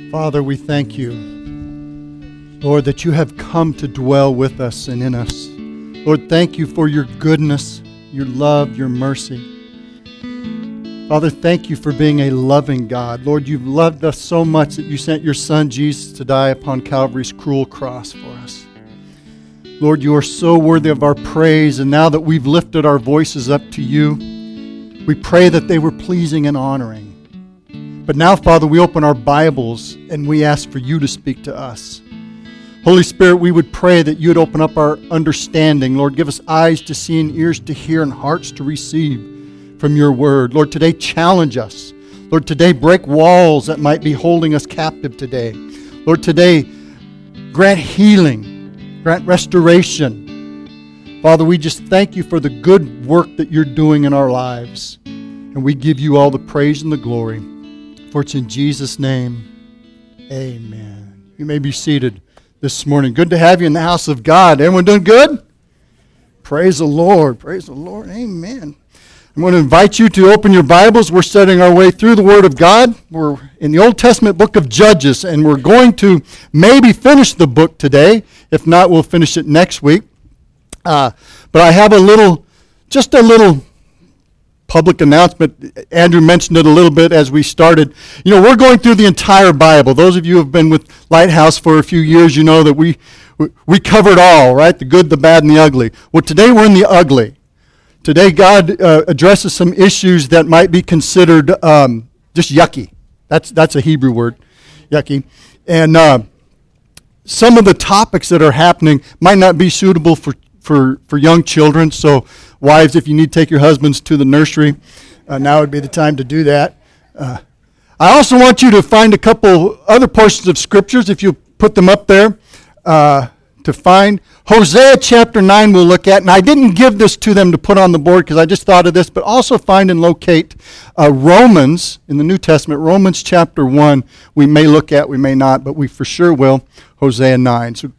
Father, we thank you, Lord, that you have come to dwell with us and in us. Lord, thank you for your goodness, your love, your mercy. Father, thank you for being a loving God. Lord, you've loved us so much that you sent your Son, Jesus, to die upon Calvary's cruel cross for us. Lord, you are so worthy of our praise, and now that we've lifted our voices up to you, we pray that they were pleasing and honoring. But now, Father, we open our Bibles and we ask for you to speak to us. Holy Spirit, we would pray that you would open up our understanding. Lord, give us eyes to see and ears to hear and hearts to receive from your word. Lord, today challenge us. Lord, today break walls that might be holding us captive today. Lord, today grant healing, grant restoration. Father, we just thank you for the good work that you're doing in our lives. And we give you all the praise and the glory. For it's in Jesus' name, amen. You may be seated this morning. Good to have you in the house of God. Everyone doing good? Praise the Lord. Praise the Lord. Amen. I'm going to invite you to open your Bibles. We're studying our way through the Word of God. We're in the Old Testament book of Judges, and we're going to maybe finish the book today. If not, we'll finish it next week. But I have just a little public announcement. Andrew mentioned it a little bit as we started. You know, we're going through the entire Bible. Those of you who have been with Lighthouse for a few years, you know that we cover it all, right? The good, the bad, and the ugly. Well, today we're in the ugly. Today God addresses some issues that might be considered just yucky. That's a Hebrew word, yucky. And some of the topics that are happening might not be suitable for young children. So wives, if you need to take your husbands to the nursery, now would be the time to do that. I also want you to find a couple other portions of scriptures, if you put them up there, to find. Hosea chapter 9 we'll look at, and I didn't give this to them to put on the board because I just thought of this, but also find and locate Romans in the New Testament, Romans chapter 1 we may look at, we may not, but we for sure will, Hosea 9. So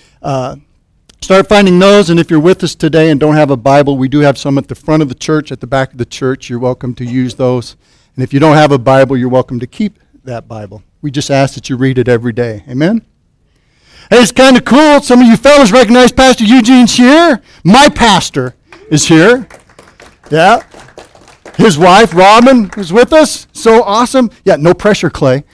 start finding those, and if you're with us today and don't have a Bible, we do have some at the front of the church, at the back of the church. You're welcome to use those. And if you don't have a Bible, you're welcome to keep that Bible. We just ask that you read it every day. Amen? Hey, it's kind of cool. Some of you fellas recognize Pastor Eugene's here. My pastor is here. Yeah. His wife, Robin, is with us. So awesome. Yeah, no pressure, Clay.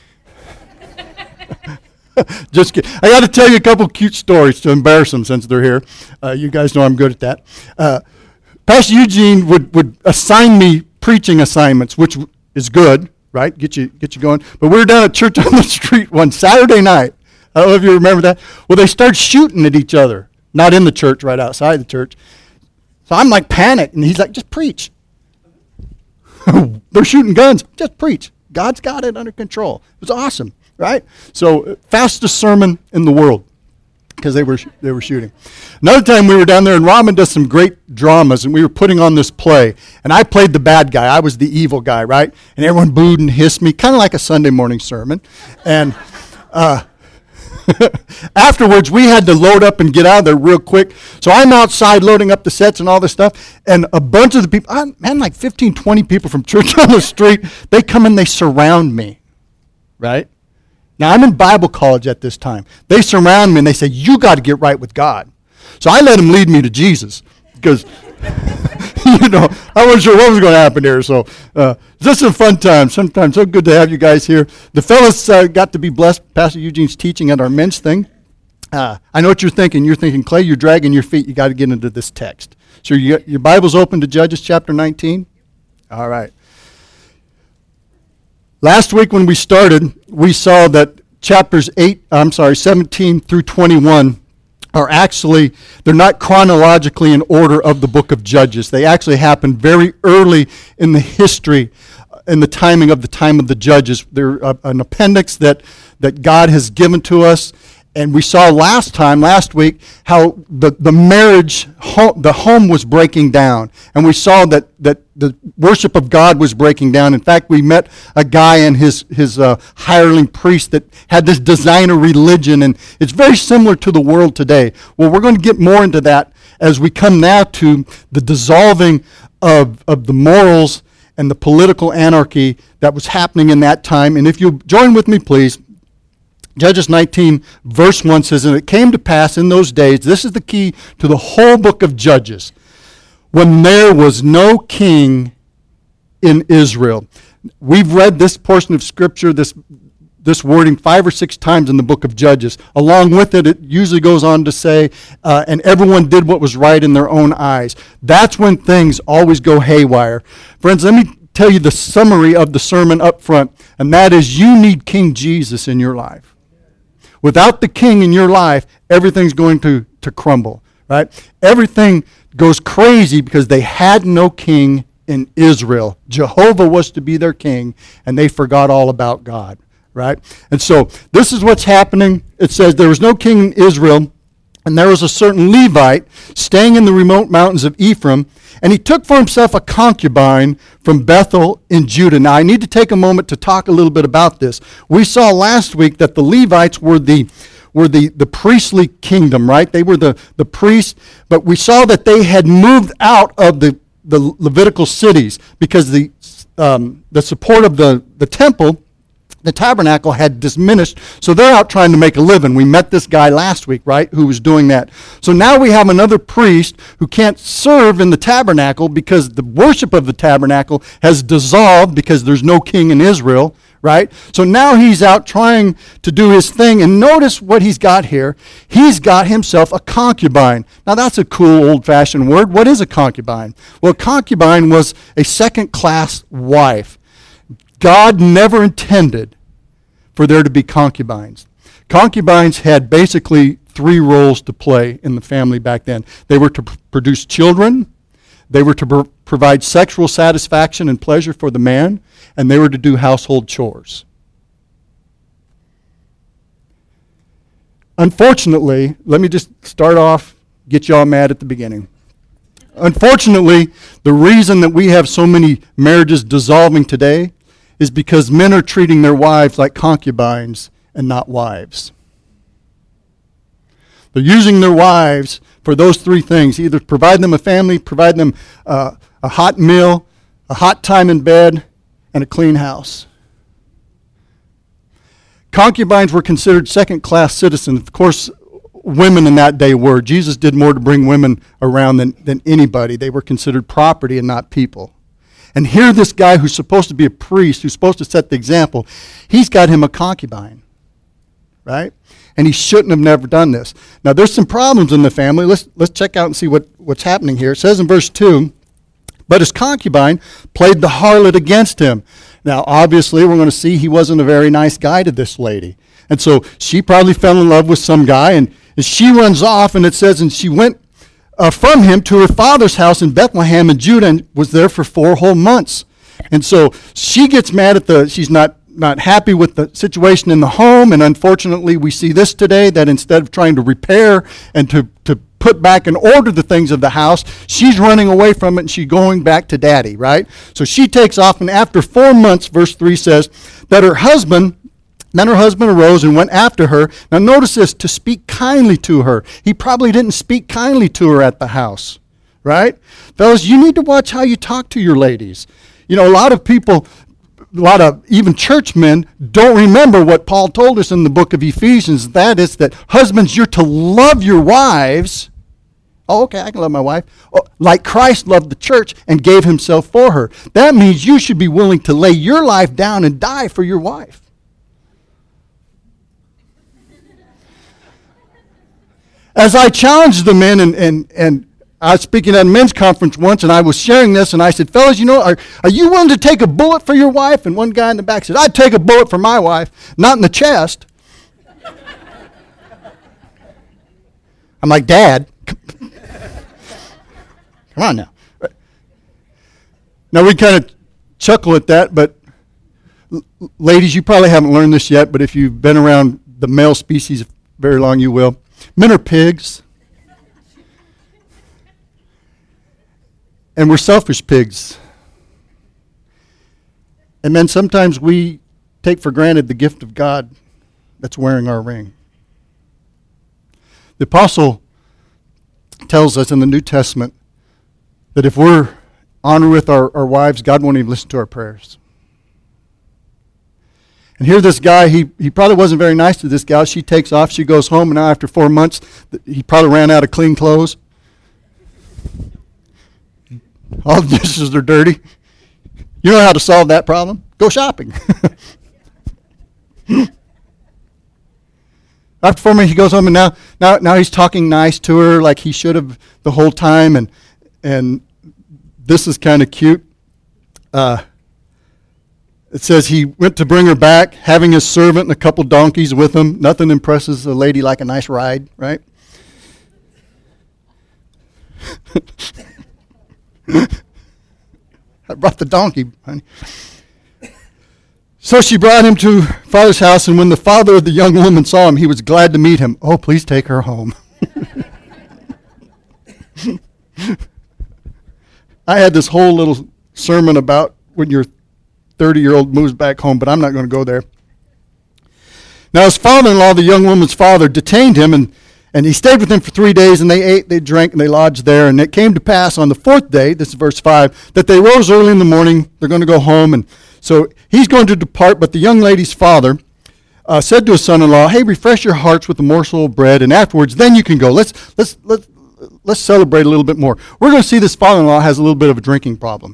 Just kidding. I got to tell you a couple cute stories to embarrass them since they're here. You guys know I'm good at that. Pastor Eugene would assign me preaching assignments, which is good, right? Get you going. But we were down at church on the street one Saturday night. I don't know if you remember that. Well, they started shooting at each other. Not in the church, right outside the church. So I'm like panicked, and he's like, just preach. They're shooting guns. Just preach. God's got it under control. It was awesome. Right? So, fastest sermon in the world because they were shooting. Another time we were down there, and Robin does some great dramas, and we were putting on this play, and I played the bad guy. I was the evil guy, right? And everyone booed and hissed me, kind of like a Sunday morning sermon. And afterwards, we had to load up and get out of there real quick. So I'm outside loading up the sets and all this stuff, and a bunch of the people, like 15, 20 people from church on the street, they come and they surround me, right? Now, I'm in Bible college at this time. They surround me and they say, you got to get right with God. So I let them lead me to Jesus because, I wasn't sure what was going to happen here. So just a fun time. Sometimes so good to have you guys here. The fellas got to be blessed. Pastor Eugene's teaching at our men's thing. I know what you're thinking. You're thinking, Clay, you're dragging your feet. You got to get into this text. So your Bible's open to Judges chapter 19? All right. Last week when we started, we saw that chapters 17 through 21 are actually, they're not chronologically in order of the book of Judges. They actually happened very early in the history, in the time of the Judges. They're an appendix that God has given to us. And we saw last week, how the marriage, the home was breaking down. And we saw that the worship of God was breaking down. In fact, we met a guy and his hireling priest that had this designer religion. And it's very similar to the world today. Well, we're going to get more into that as we come now to the dissolving of the morals and the political anarchy that was happening in that time. And if you join with me, please, Judges 19, verse 1 says, "And it came to pass in those days," this is the key to the whole book of Judges, "when there was no king in Israel." We've read this portion of Scripture, this wording 5 or 6 times in the book of Judges. Along with it, it usually goes on to say, and everyone did what was right in their own eyes. That's when things always go haywire. Friends, let me tell you the summary of the sermon up front, and that is you need King Jesus in your life. Without the king in your life, everything's going to crumble, right? Everything goes crazy because they had no king in Israel. Jehovah was to be their king, and they forgot all about God, right? And so this is what's happening. It says there was no king in Israel, and there was a certain Levite staying in the remote mountains of Ephraim, and he took for himself a concubine from Bethel in Judah. Now, I need to take a moment to talk a little bit about this. We saw last week that the Levites were the priestly kingdom, right? They were the priests, but we saw that they had moved out of the Levitical cities because the support of the temple, the tabernacle, had diminished, so they're out trying to make a living. We met this guy last week, right, who was doing that. So now we have another priest who can't serve in the tabernacle because the worship of the tabernacle has dissolved because there's no king in Israel, right? So now he's out trying to do his thing, and notice what he's got here. He's got himself a concubine. Now that's a cool old-fashioned word. What is a concubine? Well, a concubine was a second-class wife. God never intended for there to be concubines. Concubines had basically 3 roles to play in the family back then. They were to produce children, they were to provide sexual satisfaction and pleasure for the man, and they were to do household chores. Unfortunately, let me just start off, get y'all mad at the beginning. Unfortunately, the reason that we have so many marriages dissolving today is because men are treating their wives like concubines and not wives. They're using their wives for those 3 things: either provide them a family, provide them a hot meal, a hot time in bed, and a clean house. Concubines were considered second-class citizens. Of course, women in that day were. Jesus did more to bring women around than anybody. They were considered property and not people. And here this guy who's supposed to be a priest, who's supposed to set the example, he's got him a concubine, right? And he shouldn't have never done this. Now, there's some problems in the family. Let's check out and see what's happening here. It says in verse 2, "But his concubine played the harlot against him." Now, obviously, we're going to see he wasn't a very nice guy to this lady. And so she probably fell in love with some guy, and she runs off, and it says, and she went from him to her father's house in Bethlehem in Judah and was there for 4 whole months. And so she gets mad she's not happy with the situation in the home, and unfortunately we see this today, that instead of trying to repair and to put back in order the things of the house, she's running away from it and she's going back to daddy, right? So she takes off, and after 4 months, verse 3 says, that her husband arose and went after her. Now notice this, to speak kindly to her. He probably didn't speak kindly to her at the house, right? Fellas, you need to watch how you talk to your ladies. You know, a lot of people, a lot of even churchmen don't remember what Paul told us in the book of Ephesians. That is that husbands, you're to love your wives. Oh, okay, I can love my wife. Oh, like Christ loved the church and gave himself for her. That means you should be willing to lay your life down and die for your wife. As I challenged the men, and I was speaking at a men's conference once, and I was sharing this, and I said, fellas, you know, are you willing to take a bullet for your wife? And one guy in the back said, I'd take a bullet for my wife, not in the chest. I'm like, Dad, come on now. Now, we kind of chuckle at that, but ladies, you probably haven't learned this yet, but if you've been around the male species very long, you will. Men are pigs. And we're selfish pigs. And men, sometimes we take for granted the gift of God that's wearing our ring. The apostle tells us in the New Testament that if we're honored with our wives, God won't even listen to our prayers. And here this guy, he probably wasn't very nice to this gal. She takes off. She goes home, and now after 4 months, he probably ran out of clean clothes. All the dishes are dirty. You know how to solve that problem? Go shopping. After 4 months, he goes home, and now he's talking nice to her like he should have the whole time, and this is kind of cute. It says he went to bring her back, having his servant and a couple donkeys with him. Nothing impresses a lady like a nice ride, right? I brought the donkey, honey. So she brought him to father's house, and when the father of the young woman saw him, he was glad to meet him. Oh, please take her home. I had this whole little sermon about when your 30-year-old moves back home, but I'm not going to go there. Now his father-in-law, the young woman's father, detained him, and he stayed with him for 3 days, and they ate, they drank, and they lodged there. And it came to pass on the fourth day, this is verse 5, that they rose early in the morning. They're going to go home, and so he's going to depart, but the young lady's father said to his son-in-law, hey, refresh your hearts with a morsel of bread, and afterwards then you can go. Let's celebrate a little bit more. We're going to see this father-in-law has a little bit of a drinking problem.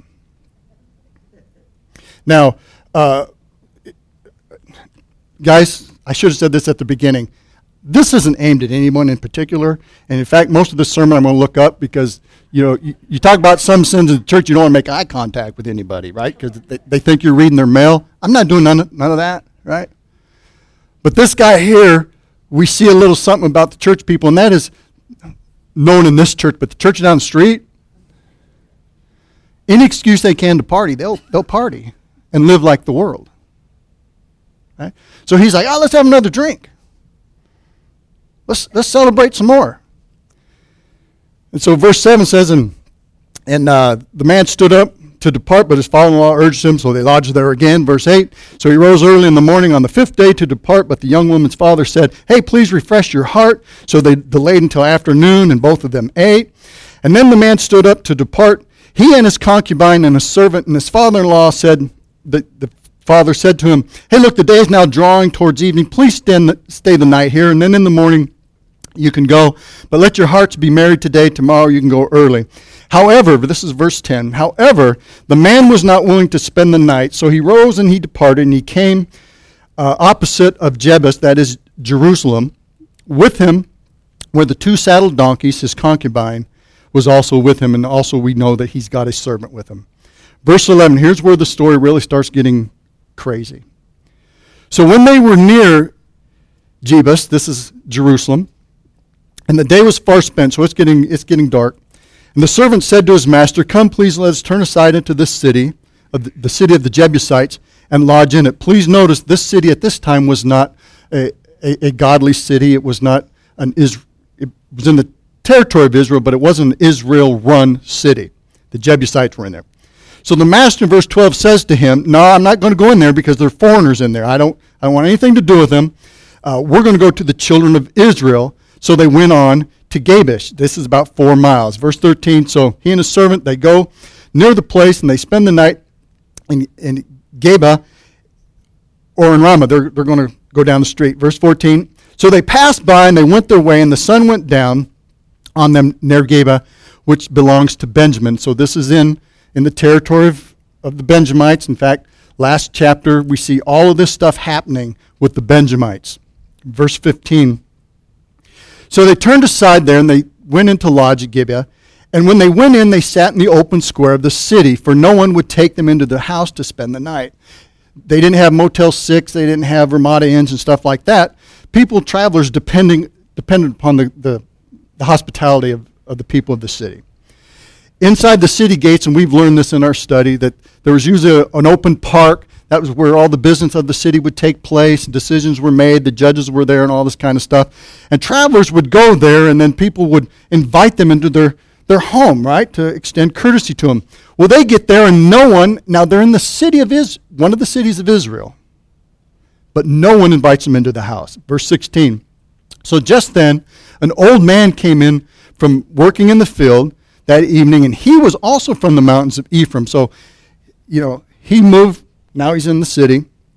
Now, guys, I should have said this at the beginning. This isn't aimed at anyone in particular. And in fact, most of this sermon I'm going to look up because, you talk about some sins in the church, you don't want to make eye contact with anybody, right? Because they think you're reading their mail. I'm not doing none of that, right? But this guy here, we see a little something about the church people, and that is known in this church, but the church down the street, any excuse they can to party, they'll party and live like the world. Right? So he's like, let's have another drink. Let's celebrate some more. And so verse 7 says, and the man stood up to depart, but his father-in-law urged him, so they lodged there again. Verse 8, so he rose early in the morning on the fifth day to depart, but the young woman's father said, hey, please refresh your heart. So they delayed until afternoon, and both of them ate. And then the man stood up to depart, he and his concubine and his servant, and his father-in-law said, the father said to him, hey, look, the day is now drawing towards evening. Please stay the night here, and then in the morning you can go. But let your hearts be merry today. Tomorrow you can go early. However, this is verse 10, however, the man was not willing to spend the night, so he rose and he departed, and he came opposite of Jebus, that is Jerusalem. With him were the two saddled donkeys. His concubine was also with him, and also we know that he's got a servant with him. Verse 11, here's where the story really starts getting crazy. So when they were near Jebus, this is Jerusalem, and the day was far spent, so it's getting dark. And the servant said to his master, come, please let us turn aside into this city, the city of the Jebusites, and lodge in it. Please notice this city at this time was not a godly city. It was not it was in the territory of Israel, but it wasn't an Israel-run city. The Jebusites were in there. So the master in verse 12 says to him, no, I'm not going to go in there because there are foreigners in there. I don't want anything to do with them. We're going to go to the children of Israel. So they went on to Gabish. This is about 4 miles. Verse 13, so he and his servant, they go near the place, and they spend the night in Geba or in Ramah. They're going to go down the street. Verse 14, so they passed by, and they went their way, and the sun went down on them near Geba, which belongs to Benjamin. So this is in the territory of the Benjamites. In fact, last chapter, we see all of this stuff happening with the Benjamites. Verse 15, so they turned aside there, and they went into lodge at Gibeah. And when they went in, they sat in the open square of the city, for no one would take them into the house to spend the night. They didn't have Motel 6. They didn't have Ramada Inns and stuff like that. Travelers depended upon the hospitality of the people of the city. Inside the city gates, and we've learned this in our study, that there was usually an open park. That was where all the business of the city would take place. Decisions were made. The judges were there and all this kind of stuff. And travelers would go there, and then people would invite them into their home, right, to extend courtesy to them. Well, they get there, and no one, now they're in the city of one of the cities of Israel, but no one invites them into the house. Verse 16, so just then an old man came in from working in the field that evening, and he was also from the mountains of Ephraim. So, he moved. Now he's in the city.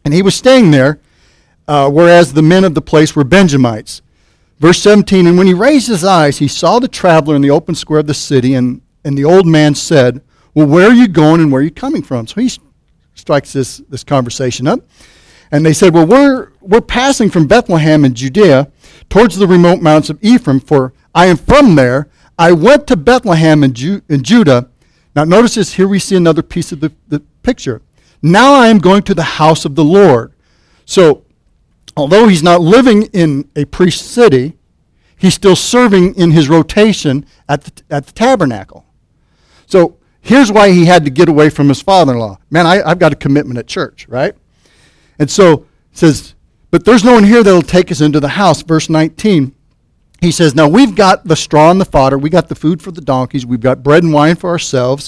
And he was staying there, whereas the men of the place were Benjamites. Verse 17, and when he raised his eyes, he saw the traveler in the open square of the city, and the old man said, well, where are you going and where are you coming from? So he strikes this conversation up. And they said, well, we're passing from Bethlehem in Judea towards the remote mountains of Ephraim, for I am from there. I went to Bethlehem in Judah. Now notice this, here we see another piece of the picture. Now I am going to the house of the Lord. So, although he's not living in a priest city, he's still serving in his rotation at the tabernacle. So, here's why he had to get away from his father-in-law. Man, I've got a commitment at church, right? And so, it says, but there's no one here that will take us into the house. Verse 19, he says, now we've got the straw and the fodder. We got the food for the donkeys. We've got bread and wine for ourselves.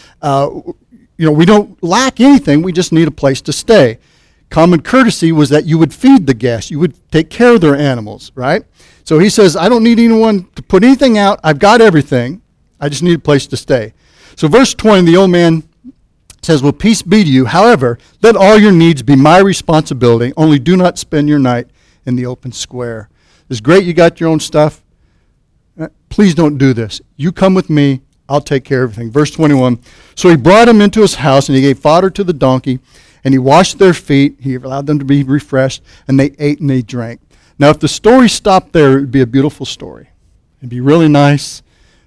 We don't lack anything. We just need a place to stay. Common courtesy was that you would feed the guests. You would take care of their animals, right? So he says, I don't need anyone to put anything out. I've got everything. I just need a place to stay. So verse 20, the old man says, well, peace be to you. However, let all your needs be my responsibility. Only do not spend your night in the open square. It's great you got your own stuff. Please don't do this. You come with me. I'll take care of everything. Verse 21, so he brought him into his house, and he gave fodder to the donkey, and he washed their feet. He allowed them to be refreshed, and they ate and they drank. Now, if the story stopped there, it would be a beautiful story. It'd be really nice.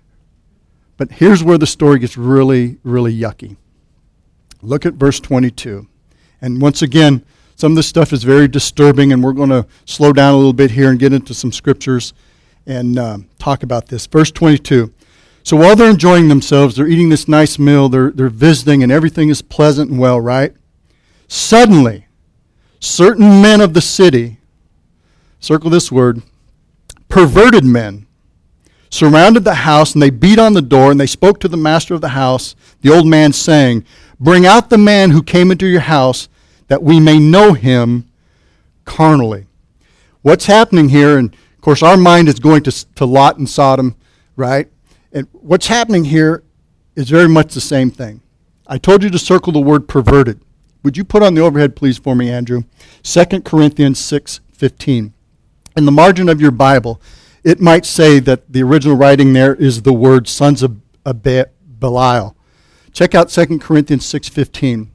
But here's where the story gets really, really yucky. Look at verse 22. And once again, some of this stuff is very disturbing, and we're going to slow down a little bit here and get into some scriptures and talk about this. Verse 22. So while they're enjoying themselves, they're eating this nice meal, they're visiting, and everything is pleasant and well, right? Suddenly, certain men of the city, circle this word, perverted men, surrounded the house, and they beat on the door, and they spoke to the master of the house, the old man, saying, bring out the man who came into your house, that we may know him carnally. What's happening here, and of course our mind is going to Lot and Sodom, right? And what's happening here is very much the same thing. I told you to circle the word perverted. Would you put on the overhead, please, for me, Andrew? 2 Corinthians 6:15. In the margin of your Bible, it might say that the original writing there is the word sons of Belial. Check out 2 Corinthians 6:15.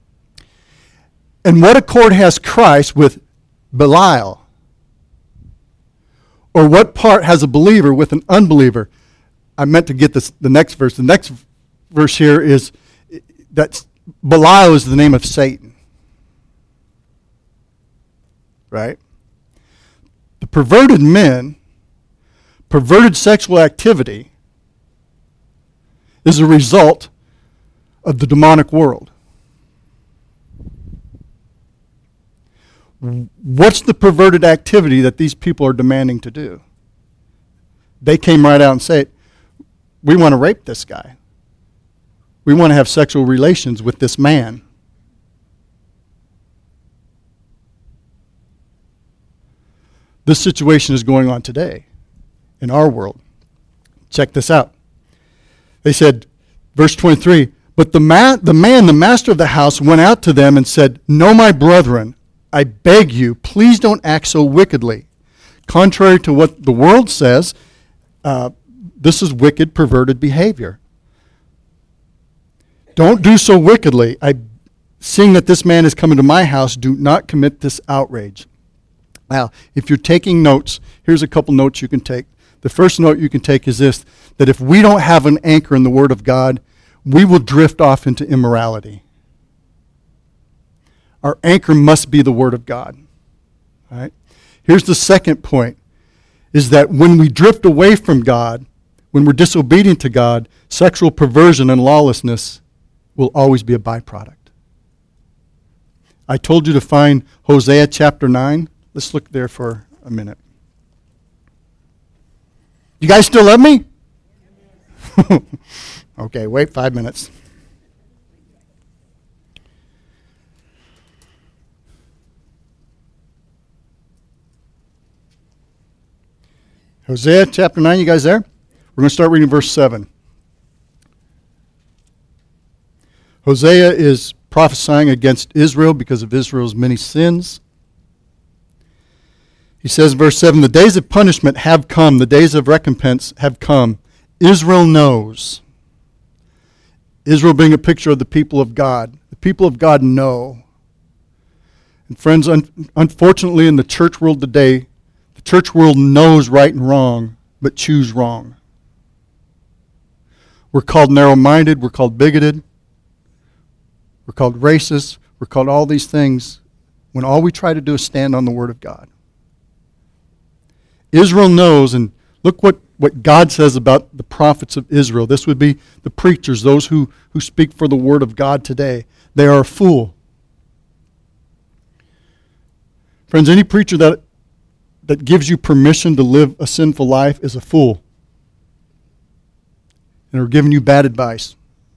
And what accord has Christ with Belial? Or what part has a believer with an unbeliever? I meant to get the next verse. The next verse here is that Belial is the name of Satan. Right? The perverted men, perverted sexual activity is a result of the demonic world. What's the perverted activity that these people are demanding to do? They came right out and said, we want to rape this guy. We want to have sexual relations with this man. This situation is going on today in our world. Check this out. They said, verse 23, but the man, the master of the house, went out to them and said, no, my brethren, I beg you, please don't act so wickedly. Contrary to what the world says, this is wicked, perverted behavior. Don't do so wickedly. Seeing that this man is coming to my house, do not commit this outrage. Now, if you're taking notes, here's a couple notes you can take. The first note you can take is this, that if we don't have an anchor in the Word of God, we will drift off into immorality. Our anchor must be the Word of God. All right? Here's the second point, is that when we drift away from God, when we're disobedient to God, sexual perversion and lawlessness will always be a byproduct. I told you to find Hosea chapter 9. Let's look there for a minute. You guys still love me? Okay, wait 5 minutes. Hosea chapter 9, you guys there? We're going to start reading verse 7. Hosea is prophesying against Israel because of Israel's many sins. He says, verse 7, the days of punishment have come. The days of recompense have come. Israel knows. Israel being a picture of the people of God. The people of God know. And friends, unfortunately in the church world today, the church world knows right and wrong, but choose wrong. We're called narrow-minded. We're called bigoted. We're called racist. We're called all these things when all we try to do is stand on the Word of God. Israel knows, and look what God says about the prophets of Israel. This would be the preachers, those who speak for the Word of God today. They are a fool. Friends, any preacher that gives you permission to live a sinful life is a fool. And are giving you bad advice.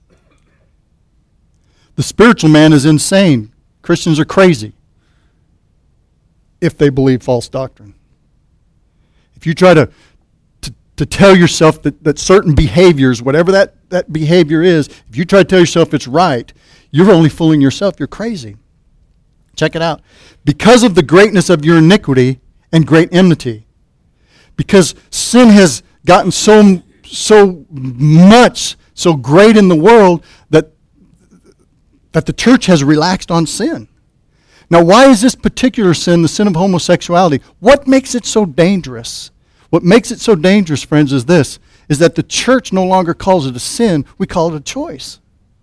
The spiritual man is insane. Christians are crazy if they believe false doctrine. If you try to tell yourself that certain behaviors, whatever that behavior is, if you try to tell yourself it's right, you're only fooling yourself. You're crazy. Check it out. Because of the greatness of your iniquity and great enmity. Because sin has gotten so much, so great in the world that the church has relaxed on sin. Now, why is this particular sin, the sin of homosexuality, what makes it so dangerous? What makes it so dangerous, friends, is this, is that the church no longer calls it a sin, we call it a choice.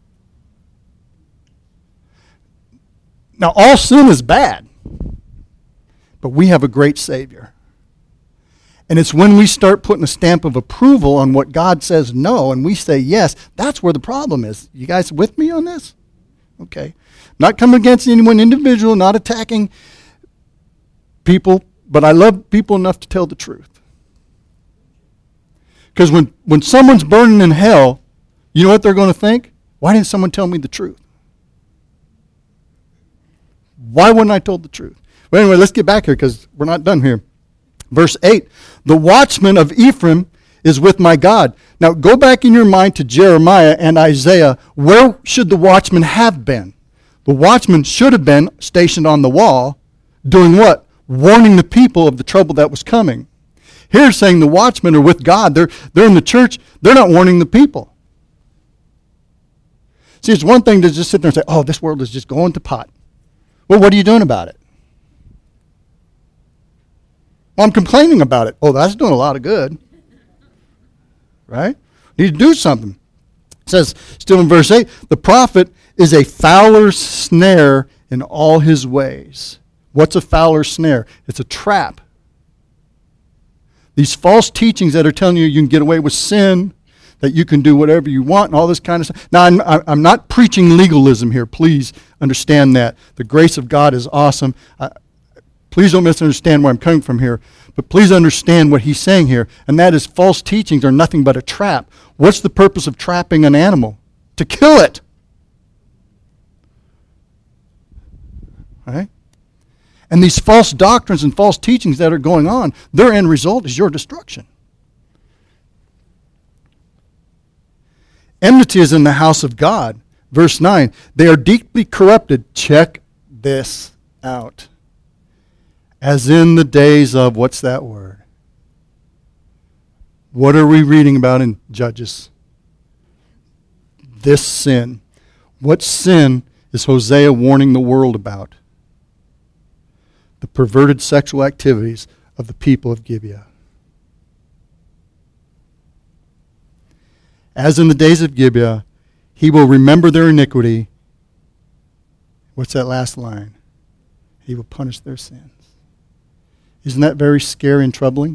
Now, all sin is bad, but we have a great Savior. And it's when we start putting a stamp of approval on what God says no, and we say yes, that's where the problem is. You guys with me on this? Okay. Not coming against anyone individual, not attacking people, but I love people enough to tell the truth. Because when someone's burning in hell, you know what they're going to think? Why didn't someone tell me the truth? Why wouldn't I told the truth? But anyway, let's get back here because we're not done here. Verse 8, the watchman of Ephraim is with my God. Now go back in your mind to Jeremiah and Isaiah. Where should the watchman have been? The watchman should have been stationed on the wall, doing what? Warning the people of the trouble that was coming. Here saying the watchmen are with God. They're in the church. They're not warning the people. See, it's one thing to just sit there and say, oh, this world is just going to pot. Well, what are you doing about it? Well, I'm complaining about it. Oh, that's doing a lot of good. Right? Need to do something. It says, still in verse 8, the prophet is a fowler's snare in all his ways. What's a fowler's snare? It's a trap. These false teachings that are telling you can get away with sin, that you can do whatever you want and all this kind of stuff. Now, I'm not preaching legalism here. Please understand that. The grace of God is awesome. Please don't misunderstand where I'm coming from here. But please understand what he's saying here. And that is false teachings are nothing but a trap. What's the purpose of trapping an animal? To kill it. Right? And these false doctrines and false teachings that are going on, their end result is your destruction. Enmity is in the house of God. Verse 9, they are deeply corrupted. Check this out. As in the days of, what's that word? What are we reading about in Judges? This sin. What sin is Hosea warning the world about? The perverted sexual activities of the people of Gibeah. As in the days of Gibeah, he will remember their iniquity. What's that last line? He will punish their sins. Isn't that very scary and troubling?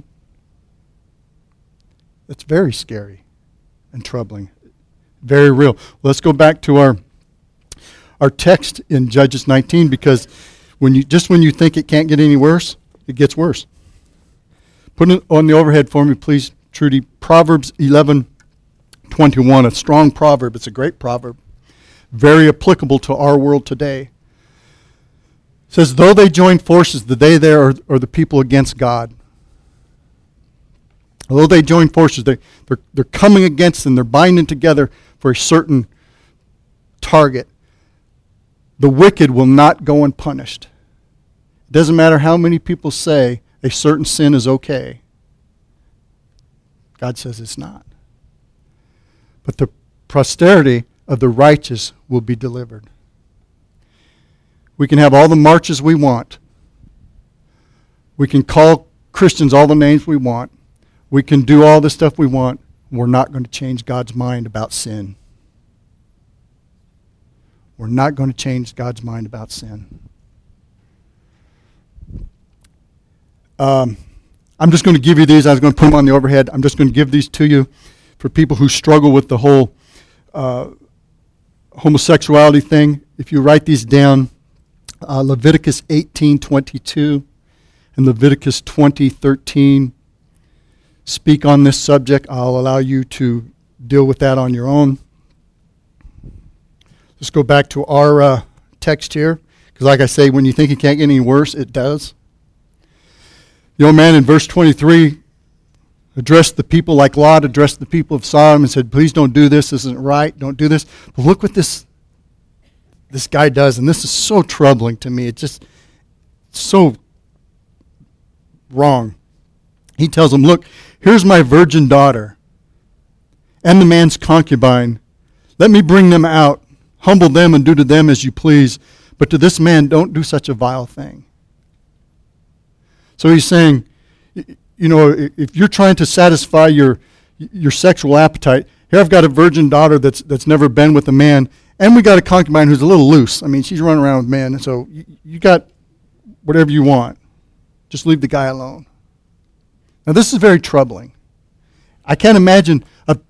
That's very scary and troubling. Very real. Let's go back to our text in Judges 19, because when you think it can't get any worse, it gets worse. Put it on the overhead for me, please, Trudy. Proverbs 11:21, a strong proverb. It's a great proverb. Very applicable to our world today. It says, though they join forces, the they there are the people against God. Although they join forces, they're coming against them. They're binding together for a certain target. the wicked will not go unpunished. It doesn't matter how many people say a certain sin is okay. God says it's not. But the posterity of the righteous will be delivered. We can have all the marches we want. We can call Christians all the names we want. We can do all the stuff we want. We're not going to change God's mind about sin. We're not going to change God's mind about sin. I'm just going to give you these. I was going to put them on the overhead. I'm just going to give these to you for people who struggle with the whole homosexuality thing. If you write these down, Leviticus 18:22 and Leviticus 20:13 speak on this subject. I'll allow you to deal with that on your own. Let's go back to our text here, because like I say, when you think it can't get any worse, it does. The old man in verse 23 addressed the people like Lot, addressed the people of Sodom and said, please don't do this isn't right, don't do this. But look what this guy does, and this is so troubling to me. It's just so wrong. He tells them, look, here's my virgin daughter and the man's concubine. Let me bring them out, humble them and do to them as you please. But to this man, don't do such a vile thing. So he's saying, you know, if you're trying to satisfy your sexual appetite, here I've got a virgin daughter that's never been with a man, and we got a concubine who's a little loose. I mean, she's running around with men, and so you got whatever you want. Just leave the guy alone. Now, this is very troubling. I can't imagine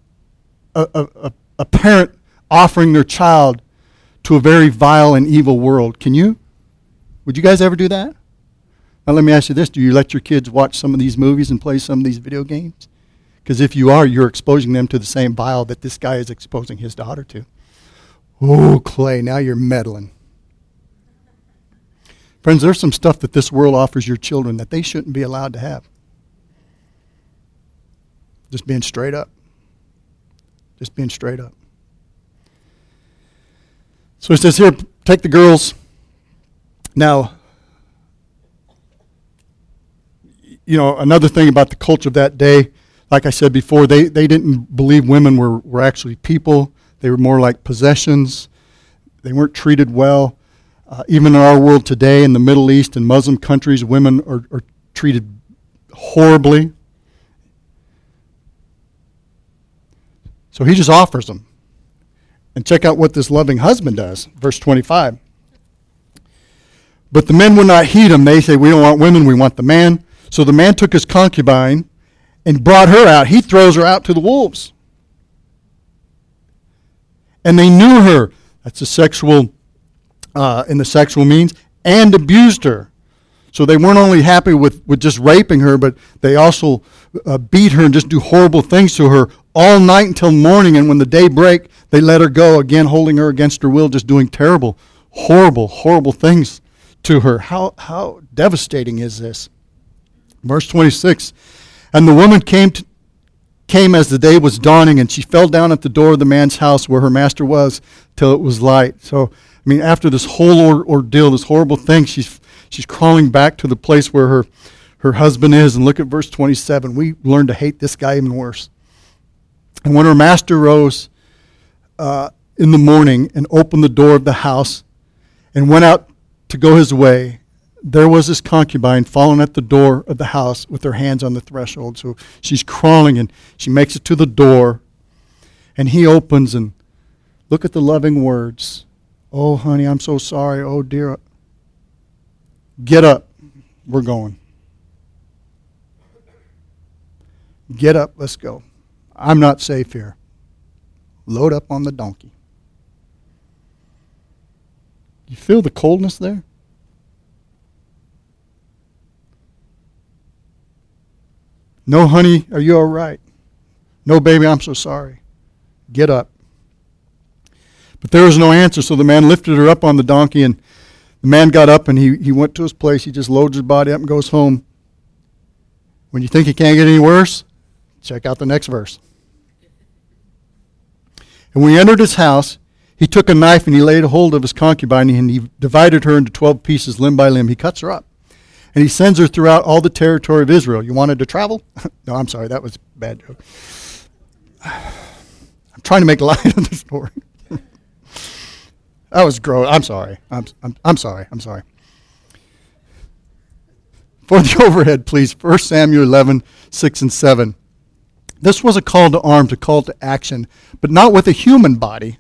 a parent offering their child to a very vile and evil world. Can you? Would you guys ever do that? Now, let me ask you this. Do you let your kids watch some of these movies and play some of these video games? Because if you are, you're exposing them to the same bile that this guy is exposing his daughter to. Oh, Clay, now you're meddling. Friends, there's some stuff that this world offers your children that they shouldn't be allowed to have. Just being straight up. Just being straight up. So it says here, take the girls. Now, you know, another thing about the culture of that day, like I said before, they didn't believe women were actually people. They were more like possessions. They weren't treated well. Even in our world today, in the Middle East and Muslim countries, women are treated horribly. So he just offers them. And check out what this loving husband does. Verse 25. But the men would not heed him. They say, we don't want women, we want the man. So the man took his concubine and brought her out. He throws her out to the wolves. And they knew her. That's a sexual, in the sexual means, and abused her. So they weren't only happy with just raping her, but they also beat her and just do horrible things to her all night until morning. And when the day break, they let her go, again holding her against her will, just doing terrible, horrible, horrible things to her. How devastating is this? Verse 26, and the woman came as the day was dawning, and she fell down at the door of the man's house where her master was till it was light. So, I mean, after this whole ordeal, this horrible thing, she's crawling back to the place where her husband is. And look at verse 27. We learn to hate this guy even worse. And when her master rose in the morning and opened the door of the house and went out to go his way, there was this concubine fallen at the door of the house with her hands on the threshold. So she's crawling and she makes it to the door. And he opens and look at the loving words. Oh, honey, I'm so sorry. Oh, dear. Get up. We're going. Get up. Let's go. I'm not safe here. Load up on the donkey. You feel the coldness there? No, honey, are you all right? No, baby, I'm so sorry. Get up. But there was no answer, so the man lifted her up on the donkey, and the man got up, and he went to his place. He just loads his body up and goes home. When you think it can't get any worse, check out the next verse. And when he entered his house, He took a knife and he laid hold of his concubine and he divided her into 12 pieces, limb by limb. He cuts her up. And he sends her throughout all the territory of Israel. You wanted to travel? No, I'm sorry. That was a bad joke. I'm trying to make light of the story. That was gross. I'm sorry. I'm sorry. For the overhead, please, 1 Samuel 11, 6 and 7. This was a call to arms, a call to action, but not with a human body.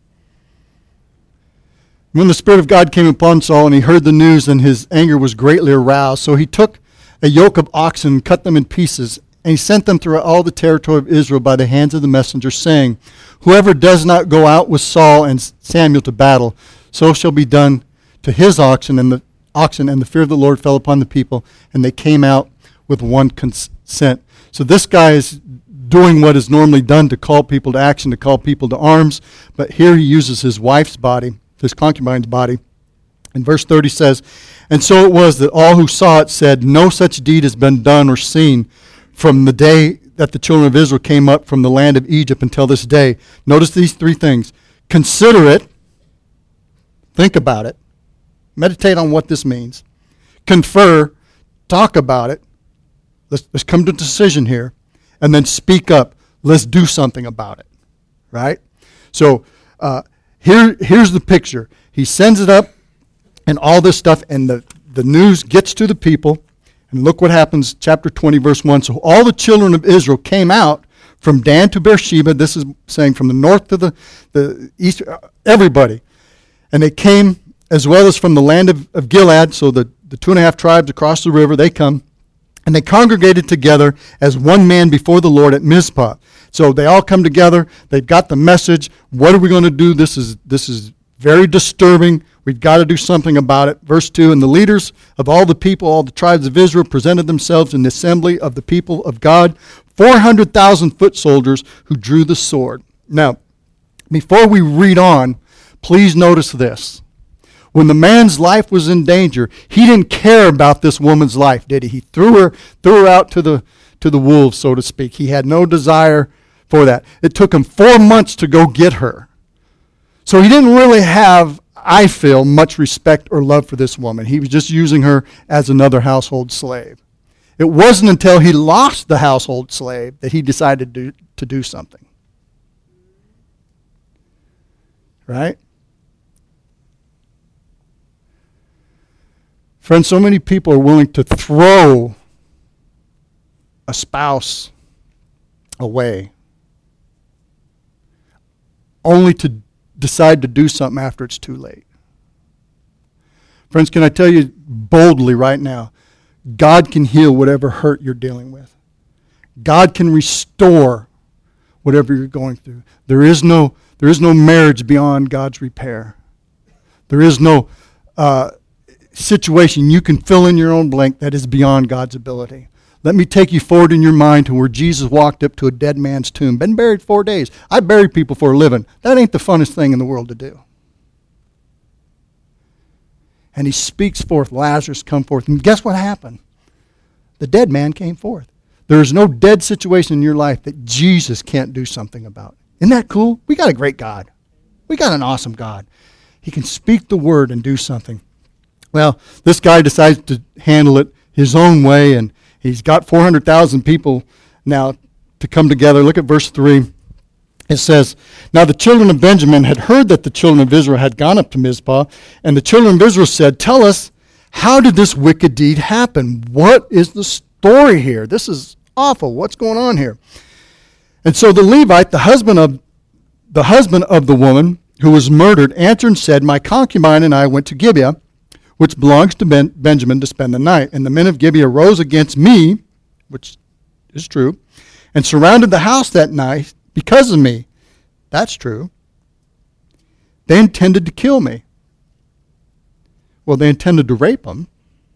When the Spirit of God came upon Saul and he heard the news, then his anger was greatly aroused. So he took a yoke of oxen and cut them in pieces, and he sent them throughout all the territory of Israel by the hands of the messenger, saying, whoever does not go out with Saul and Samuel to battle, so shall be done to his oxen. And the fear of the Lord fell upon the people, and they came out with one consent. So this guy is doing what is normally done to call people to action, to call people to arms, but here he uses his wife's body, his concubine's body. And verse 30 says, and so it was that all who saw it said, no such deed has been done or seen from the day that the children of Israel came up from the land of Egypt until this day. Notice these three things. Consider it. Think about it. Meditate on what this means. Confer. Talk about it. Let's come to a decision here. And then speak up. Let's do something about it. Right? So, here's the picture. He sends it up and all this stuff, and the news gets to the people. And look what happens, chapter 20, verse 1. So all the children of Israel came out from Dan to Beersheba. This is saying from the north to the east, everybody. And they came as well as from the land of Gilead, so the 2.5 tribes across the river, they come. And they congregated together as one man before the Lord at Mizpah. So they all come together. They've got the message. What are we going to do? This is very disturbing. We've got to do something about it. Verse 2, and the leaders of all the people, all the tribes of Israel, presented themselves in the assembly of the people of God, 400,000 foot soldiers who drew the sword. Now, before we read on, please notice this. When the man's life was in danger, he didn't care about this woman's life, did he? He threw her out to the wolves, so to speak. He had no desire for that. It took him 4 months to go get her. So he didn't really have, I feel, much respect or love for this woman. He was just using her as another household slave. It wasn't until he lost the household slave that he decided to do something. Right? Friends, so many people are willing to throw a spouse away only to decide to do something after it's too late. Friends, can I tell you boldly right now, God can heal whatever hurt you're dealing with. God can restore whatever you're going through. There is no marriage beyond God's repair. There is no situation you can fill in your own blank that is beyond God's ability. Let me take you forward in your mind to where Jesus walked up to a dead man's tomb. Been buried 4 days. I bury people for a living. That ain't the funnest thing in the world to do. And he speaks forth, Lazarus, come forth. And guess what happened? The dead man came forth. There is no dead situation in your life that Jesus can't do something about. Isn't that cool? We got a great God. We got an awesome God. He can speak the word and do something. Well, this guy decides to handle it his own way, and he's got 400,000 people now to come together. Look at verse 3. It says, now the children of Benjamin had heard that the children of Israel had gone up to Mizpah, and the children of Israel said, tell us, how did this wicked deed happen? What is the story here? This is awful. What's going on here? And so the Levite, the husband of the woman who was murdered, answered and said, my concubine and I went to Gibeah, which belongs to Benjamin, to spend the night. And the men of Gibeah rose against me, which is true, and surrounded the house that night because of me. That's true. They intended to kill me. Well, they intended to rape him.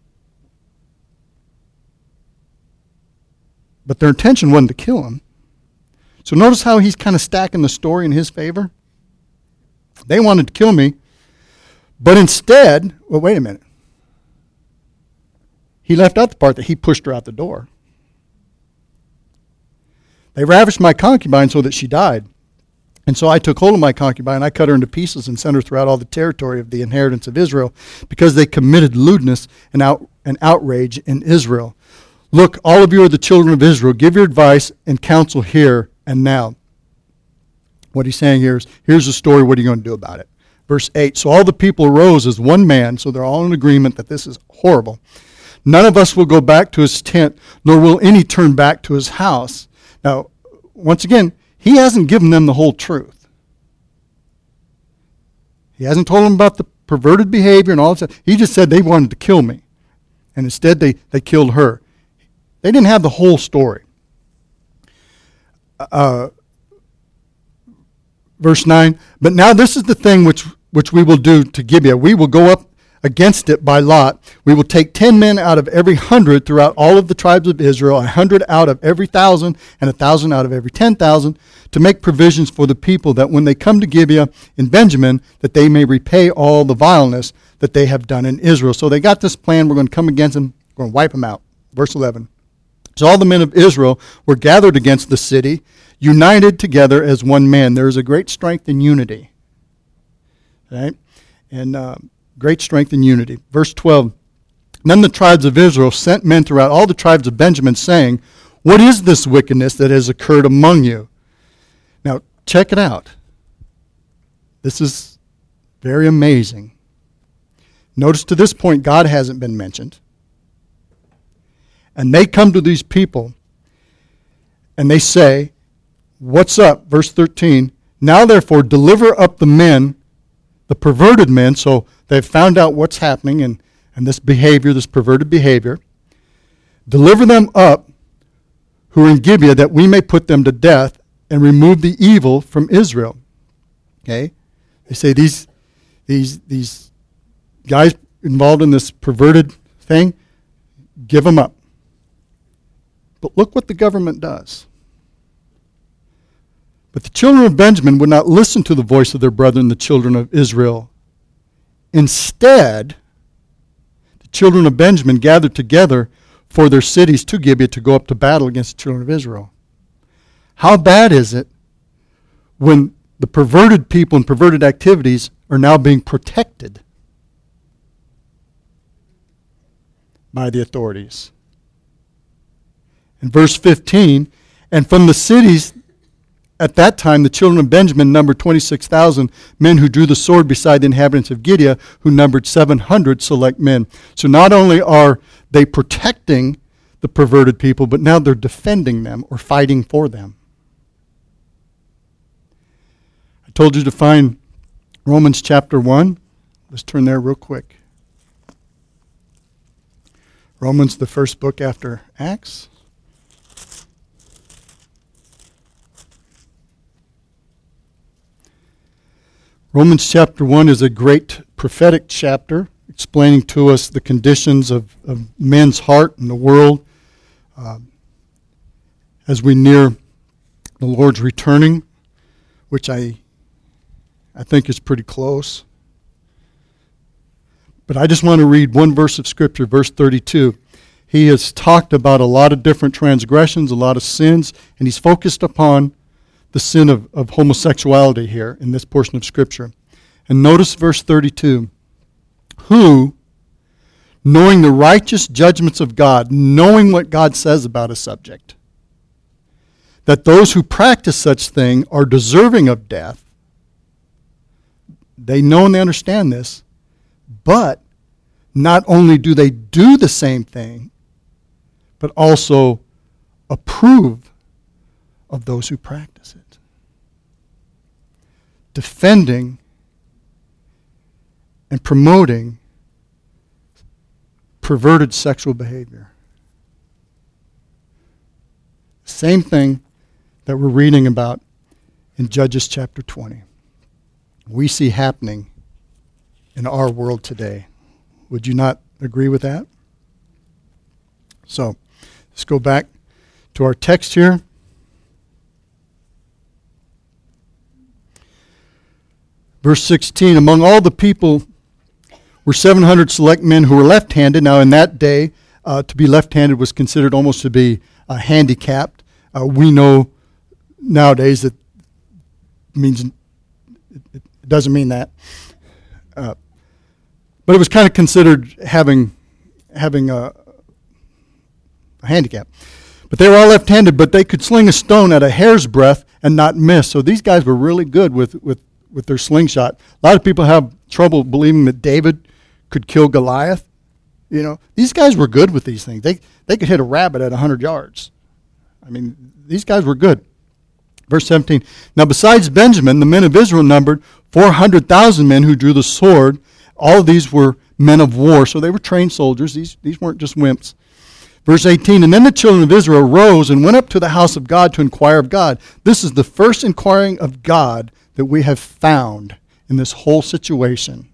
But their intention wasn't to kill him. So notice how he's kind of stacking the story in his favor. They wanted to kill me. But instead, well, wait a minute. He left out the part that he pushed her out the door. They ravished my concubine so that she died. And so I took hold of my concubine, and I cut her into pieces and sent her throughout all the territory of the inheritance of Israel, because they committed lewdness and outrage in Israel. Look, all of you are the children of Israel. Give your advice and counsel here and now. What he's saying here is, here's the story. What are you going to do about it? Verse 8, so all the people arose as one man, so they're all in agreement that this is horrible. None of us will go back to his tent, nor will any turn back to his house. Now, once again, he hasn't given them the whole truth. He hasn't told them about the perverted behavior and all that. He just said they wanted to kill me. And instead they killed her. They didn't have the whole story. Verse 9, but now this is the thing which we will do to Gibeah. We will go up against it by lot. We will take 10 men out of every 100 throughout all of the tribes of Israel, 100 out of every 1,000, and 1,000 out of every 10,000, to make provisions for the people, that when they come to Gibeah in Benjamin, that they may repay all the vileness that they have done in Israel. So they got this plan. We're going to come against them. We're going to wipe them out. Verse 11. So all the men of Israel were gathered against the city, united together as one man. There is a great strength in unity. Right? And great strength in unity. Verse 12. Then the tribes of Israel sent men throughout all the tribes of Benjamin, saying, what is this wickedness that has occurred among you? Now, check it out. This is very amazing. Notice to this point, God hasn't been mentioned. And they come to these people, and they say, what's up? Verse 13, now therefore deliver up the men, the perverted men, so they've found out what's happening and this behavior, this perverted behavior. Deliver them up who are in Gibeah, that we may put them to death and remove the evil from Israel. Okay? They say these guys involved in this perverted thing, give them up. But look what the government does. But the children of Benjamin would not listen to the voice of their brethren, the children of Israel. Instead, the children of Benjamin gathered together for their cities to Gibeah to go up to battle against the children of Israel. How bad is it when the perverted people and perverted activities are now being protected by the authorities? In verse 15, and from the cities at that time, the children of Benjamin numbered 26,000 men who drew the sword, beside the inhabitants of Gibeah, who numbered 700 select men. So not only are they protecting the perverted people, but now they're defending them or fighting for them. I told you to find Romans chapter 1. Let's turn there real quick. Romans, the first book after Acts. Romans chapter 1 is a great prophetic chapter explaining to us the conditions of men's heart in the world as we near the Lord's returning, which I think is pretty close. But I just want to read one verse of Scripture, verse 32. He has talked about a lot of different transgressions, a lot of sins, and he's focused upon the sin of homosexuality here in this portion of Scripture. And notice verse 32. Who, knowing the righteous judgments of God, knowing what God says about a subject, that those who practice such thing are deserving of death, they know and they understand this, but not only do they do the same thing, but also approve of those who practice it. Defending and promoting perverted sexual behavior. Same thing that we're reading about in Judges chapter 20. We see happening in our world today. Would you not agree with that? So, let's go back to our text here. Verse 16, among all the people were 700 select men who were left-handed. Now in that day, to be left-handed was considered almost to be handicapped. We know nowadays that means it doesn't mean that. But it was kind of considered having a handicap. But they were all left-handed, but they could sling a stone at a hair's breadth and not miss. So these guys were really good with their slingshot. A lot of people have trouble believing that David could kill Goliath. You know, these guys were good with these things. They could hit a rabbit at 100 yards. I mean, these guys were good. Verse 17, now besides Benjamin, the men of Israel numbered 400,000 men who drew the sword. All of these were men of war, so they were trained soldiers. These weren't just wimps. Verse 18, and then the children of Israel rose and went up to the house of God to inquire of God. This is the first inquiring of God that we have found in this whole situation.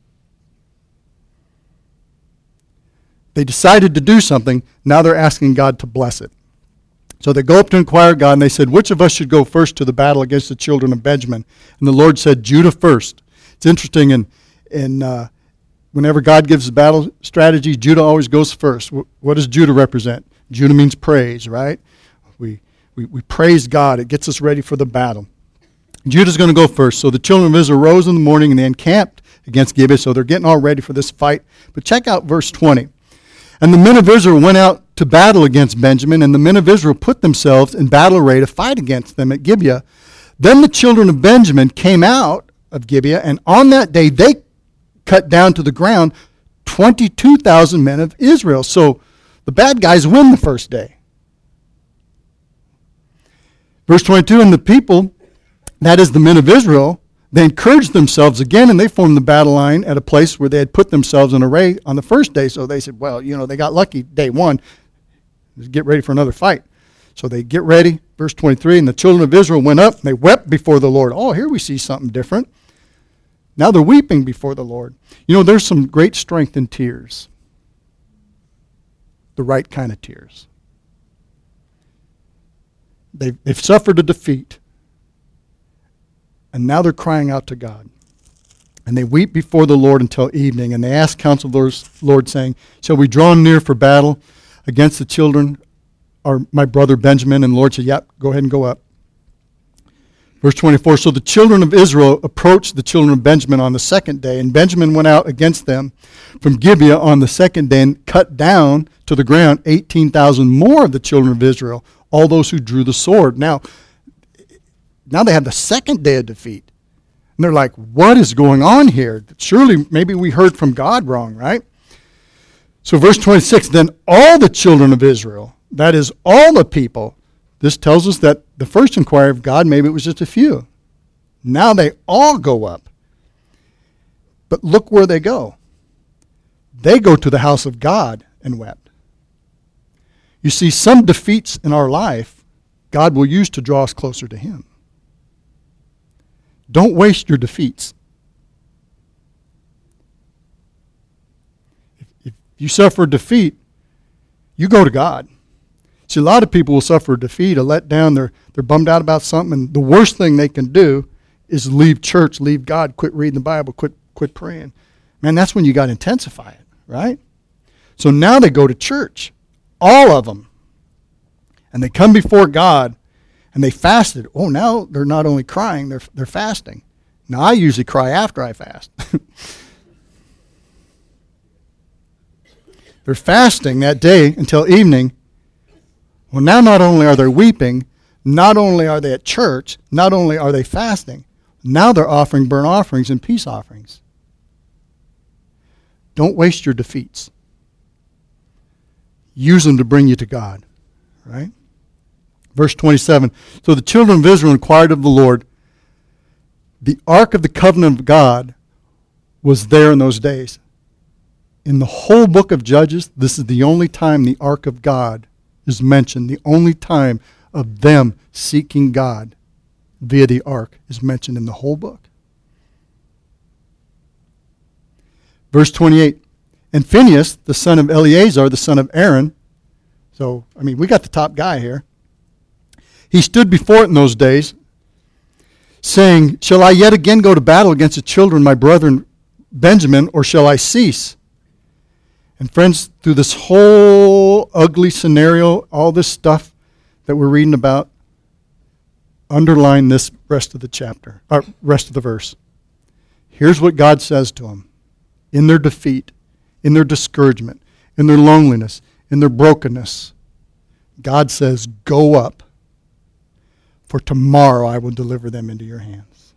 They decided to do something. Now they're asking God to bless it. So they go up to inquire God, and they said, which of us should go first to the battle against the children of Benjamin? And the Lord said, Judah first. It's interesting, whenever God gives battle strategy, Judah always goes first. What does Judah represent? Judah means praise, right? We praise God. It gets us ready for the battle. Judah's going to go first. So the children of Israel rose in the morning, and they encamped against Gibeah, so they're getting all ready for this fight. But check out verse 20. And the men of Israel went out to battle against Benjamin, and the men of Israel put themselves in battle array to fight against them at Gibeah. Then the children of Benjamin came out of Gibeah, and on that day they cut down to the ground 22,000 men of Israel. So the bad guys win the first day. Verse 22, and the people, that is the men of Israel, they encouraged themselves again, and they formed the battle line at a place where they had put themselves in array on the first day. So they said, well, they got lucky day one. Let's get ready for another fight. So they get ready. Verse 23, and the children of Israel went up, and they wept before the Lord. Oh, here we see something different. Now they're weeping before the Lord. There's some great strength in tears. The right kind of tears. They've suffered a defeat. And now they're crying out to God. And they weep before the Lord until evening. And they ask counsel of the Lord, saying, shall we draw near for battle against the children, or my brother Benjamin? And the Lord said, yep, go ahead and go up. Verse 24, so the children of Israel approached the children of Benjamin on the second day. And Benjamin went out against them from Gibeah on the second day and cut down to the ground 18,000 more of the children of Israel, all those who drew the sword. Now they have the second day of defeat. And they're like, what is going on here? Surely maybe we heard from God wrong, right? So verse 26, then all the children of Israel, that is all the people, this tells us that the first inquiry of God, maybe it was just a few. Now they all go up. But look where they go. They go to the house of God and wept. You see, some defeats in our life, God will use to draw us closer to Him. Don't waste your defeats. If you suffer a defeat, you go to God. See, a lot of people will suffer a defeat, a letdown. They're bummed out about something, and the worst thing they can do is leave church, leave God, quit reading the Bible, quit praying. Man, that's when you got to intensify it, right? So now they go to church, all of them, and they come before God. And they fasted. Oh, now they're not only crying, they're fasting. Now, I usually cry after I fast. They're fasting that day until evening. Well, now not only are they weeping, not only are they at church, not only are they fasting, now they're offering burnt offerings and peace offerings. Don't waste your defeats. Use them to bring you to God, right? Verse 27, so the children of Israel inquired of the Lord. The ark of the covenant of God was there in those days. In the whole book of Judges, this is the only time the ark of God is mentioned. The only time of them seeking God via the ark is mentioned in the whole book. Verse 28, and Phinehas, the son of Eleazar, the son of Aaron, so, we got the top guy here. He stood before it in those days, saying, shall I yet again go to battle against the children, my brethren Benjamin, or shall I cease? And friends, through this whole ugly scenario, all this stuff that we're reading about, underline this rest of the chapter, or rest of the verse. Here's what God says to them in their defeat, in their discouragement, in their loneliness, in their brokenness. God says, go up, for tomorrow I will deliver them into your hands.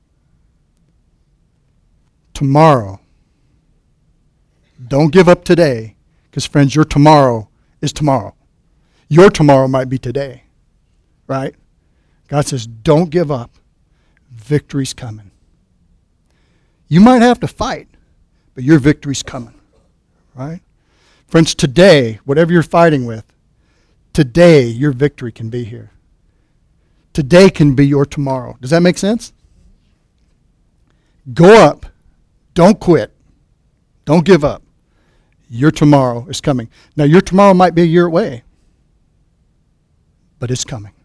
Tomorrow. Don't give up today, because friends, your tomorrow is tomorrow. Your tomorrow might be today, right? God says, don't give up. Victory's coming. You might have to fight, but your victory's coming, right? Friends, today, whatever you're fighting with, today your victory can be here. Today can be your tomorrow. Does that make sense? Go up. Don't quit. Don't give up. Your tomorrow is coming. Now, your tomorrow might be a year away, but it's coming.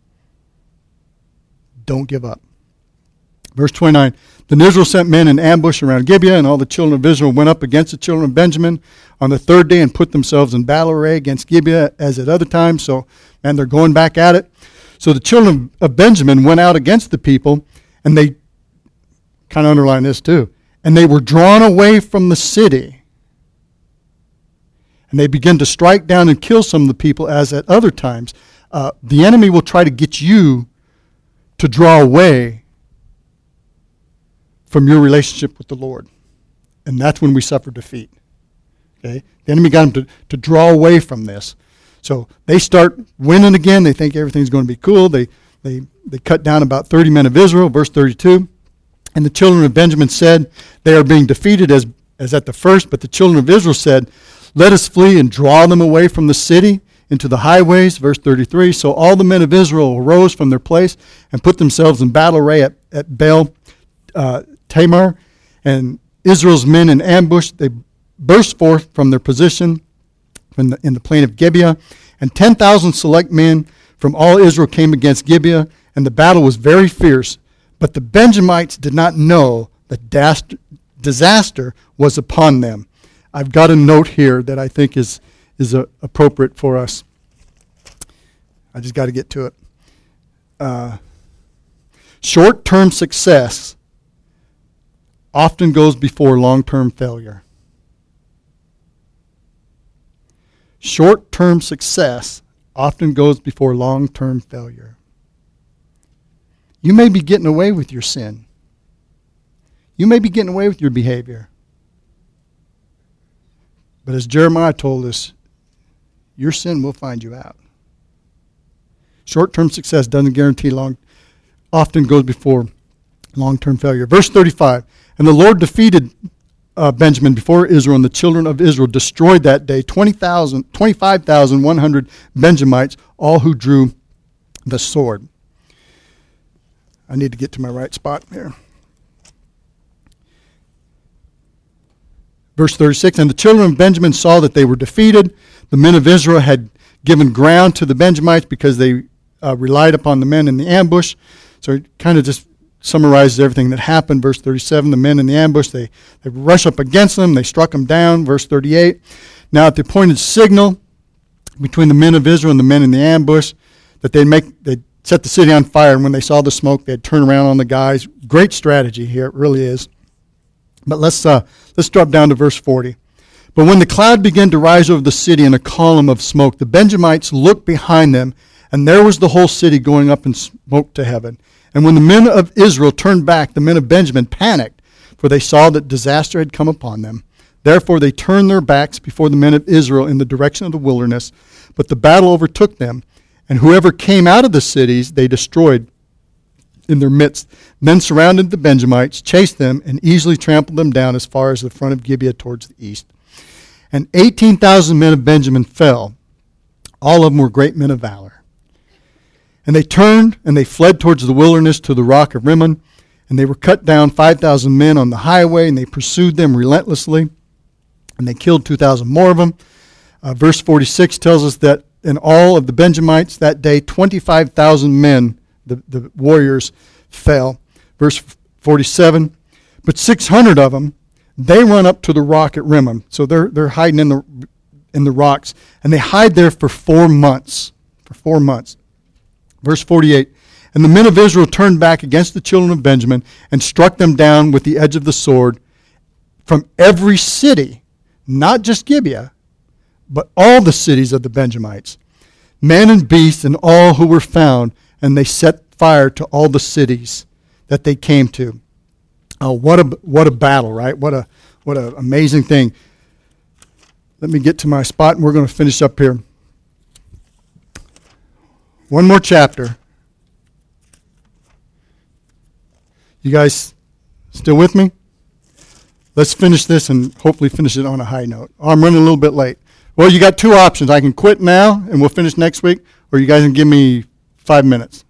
Don't give up. Verse 29, then Israel sent men in ambush around Gibeah, and all the children of Israel went up against the children of Benjamin on the third day and put themselves in battle array against Gibeah as at other times. And they're going back at it. So the children of Benjamin went out against the people, and they kind of underline this too. And they were drawn away from the city. And they began to strike down and kill some of the people as at other times. The enemy will try to get you to draw away from your relationship with the Lord. And that's when we suffer defeat. Okay? The enemy got them to draw away from this. So they start winning again. They think everything's going to be cool. They cut down about 30 men of Israel, verse 32. And the children of Benjamin said, they are being defeated as at the first. But the children of Israel said, let us flee and draw them away from the city into the highways, verse 33. So all the men of Israel arose from their place and put themselves in battle array at Baal Tamar, and Israel's men in ambush. They burst forth from their position in the plain of Gibeah, and 10,000 select men from all Israel came against Gibeah, and the battle was very fierce. But the Benjamites did not know that disaster was upon them. I've got a note here that I think is appropriate for us. I just got to get to it. Short-term success often goes before long-term failure. Short-term success often goes before long-term failure. You may be getting away with your sin. You may be getting away with your behavior. But as Jeremiah told us, your sin will find you out. Short-term success doesn't guarantee often goes before long-term failure. Verse 35, and the Lord defeated Benjamin before Israel, and the children of Israel destroyed that day 25,100 Benjamites, all who drew the sword. I need to get to my right spot here. Verse 36, and the children of Benjamin saw that they were defeated. The men of Israel had given ground to the Benjamites because they relied upon the men in the ambush. So it kind of just summarizes everything that happened. Verse 37, the men in the ambush, they rush up against them. They struck them down. Verse 38, now at the appointed signal between the men of Israel and the men in the ambush, that they'd set the city on fire, and when they saw the smoke, they'd turn around on the guys. Great strategy here, it really is. But let's drop down to verse 40. But when the cloud began to rise over the city in a column of smoke, the Benjamites looked behind them, and there was the whole city going up in smoke to heaven. And when the men of Israel turned back, the men of Benjamin panicked, for they saw that disaster had come upon them. Therefore they turned their backs before the men of Israel in the direction of the wilderness. But the battle overtook them, and whoever came out of the cities they destroyed in their midst. Then surrounded the Benjamites, chased them, and easily trampled them down as far as the front of Gibeah towards the east. And 18,000 men of Benjamin fell. All of them were great men of valor. And they turned and they fled towards the wilderness to the rock of Rimmon. And they were cut down 5,000 men on the highway, and they pursued them relentlessly. And they killed 2,000 more of them. Verse 46 tells us that in all of the Benjamites that day, 25,000 men, the warriors, fell. Verse 47, but 600 of them, they run up to the rock at Rimmon. So they're hiding in the rocks, and they hide there for 4 months. For 4 months. Verse 48, And the men of Israel turned back against the children of Benjamin and struck them down with the edge of the sword from every city, not just Gibeah, but all the cities of the Benjamites, men and beasts and all who were found, and they set fire to all the cities that they came to. Oh, what a battle, right? What a amazing thing. Let me get to my spot, and we're going to finish up here. One more chapter. You guys still with me? Let's finish this and hopefully finish it on a high note. Oh, I'm running a little bit late. Well, you got two options. I can quit now and we'll finish next week, or you guys can give me 5 minutes.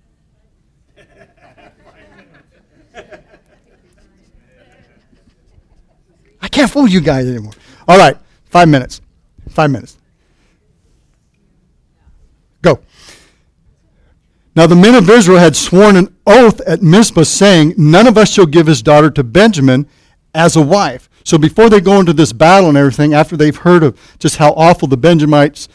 I can't fool you guys anymore. All right, 5 minutes. 5 minutes. Go. Now the men of Israel had sworn an oath at Mizpah, saying, none of us shall give his daughter to Benjamin as a wife. So before they go into this battle and everything, after they've heard of just how awful the Benjamites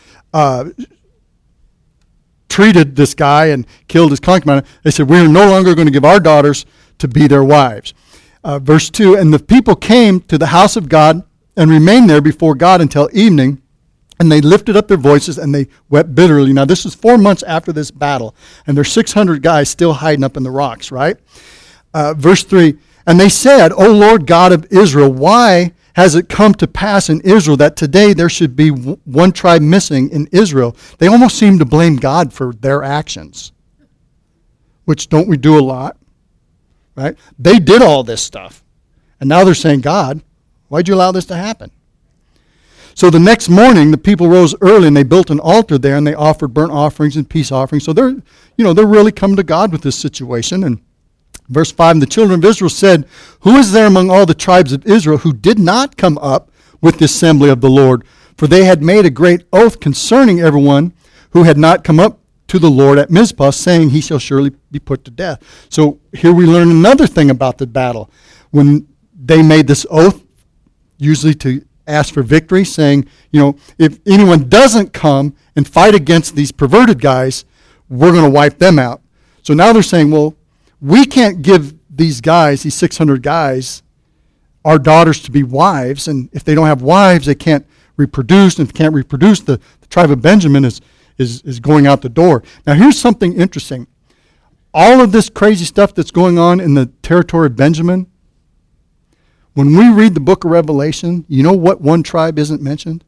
treated this guy and killed his concubine, they said, we are no longer going to give our daughters to be their wives. Verse 2, and the people came to the house of God and remained there before God until evening, and they lifted up their voices and they wept bitterly. Now this is 4 months after this battle, and there's 600 guys still hiding up in the rocks, right? Verse 3, and they said, O Lord God of Israel, why has it come to pass in Israel that today there should be one tribe missing in Israel? They almost seem to blame God for their actions, which don't we do a lot, right? They did all this stuff, and now they're saying, God, why'd you allow this to happen? So the next morning, the people rose early and they built an altar there and they offered burnt offerings and peace offerings. So they're really coming to God with this situation. And verse 5, and the children of Israel said, who is there among all the tribes of Israel who did not come up with the assembly of the Lord? For they had made a great oath concerning everyone who had not come up to the Lord at Mizpah, saying, he shall surely be put to death. So here we learn another thing about the battle. When they made this oath, usually to ask for victory, saying, if anyone doesn't come and fight against these perverted guys, we're going to wipe them out. So now they're saying, well, we can't give these guys, these 600 guys, our daughters to be wives, and if they don't have wives, they can't reproduce, and if they can't reproduce, the tribe of Benjamin is going out the door. Now here's something interesting. All of this crazy stuff that's going on in the territory of Benjamin, when we read the book of Revelation, you know what one tribe isn't mentioned?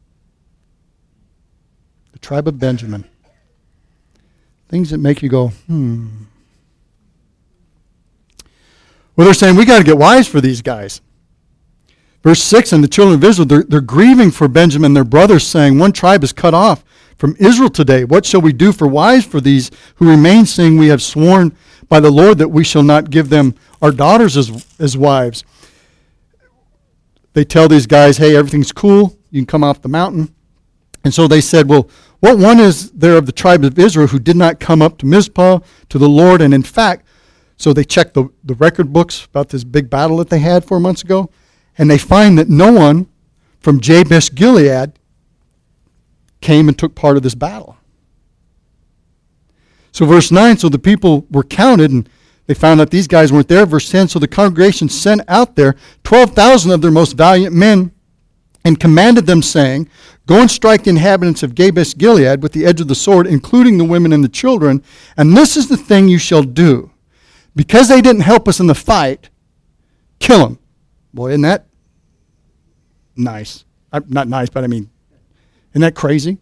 The tribe of Benjamin. Things that make you go, Well, they're saying, we got to get wives for these guys. Verse 6, and the children of Israel, they're grieving for Benjamin, their brothers, saying, one tribe is cut off from Israel today. What shall we do for wives for these who remain, saying, we have sworn by the Lord that we shall not give them our daughters as wives. They tell these guys, hey, everything's cool. You can come off the mountain. And so they said, well, what one is there of the tribes of Israel who did not come up to Mizpah to the Lord? And in fact, so they checked the record books about this big battle that they had 4 months ago, and they find that no one from Jabesh Gilead came and took part of this battle. So verse 9, so the people were counted, and they found out these guys weren't there. Verse 10, so the congregation sent out there 12,000 of their most valiant men and commanded them, saying, go and strike the inhabitants of Jabesh Gilead with the edge of the sword, including the women and the children, and this is the thing you shall do. Because they didn't help us in the fight, kill them. Boy, isn't that nice? Not nice, but I mean, isn't that crazy?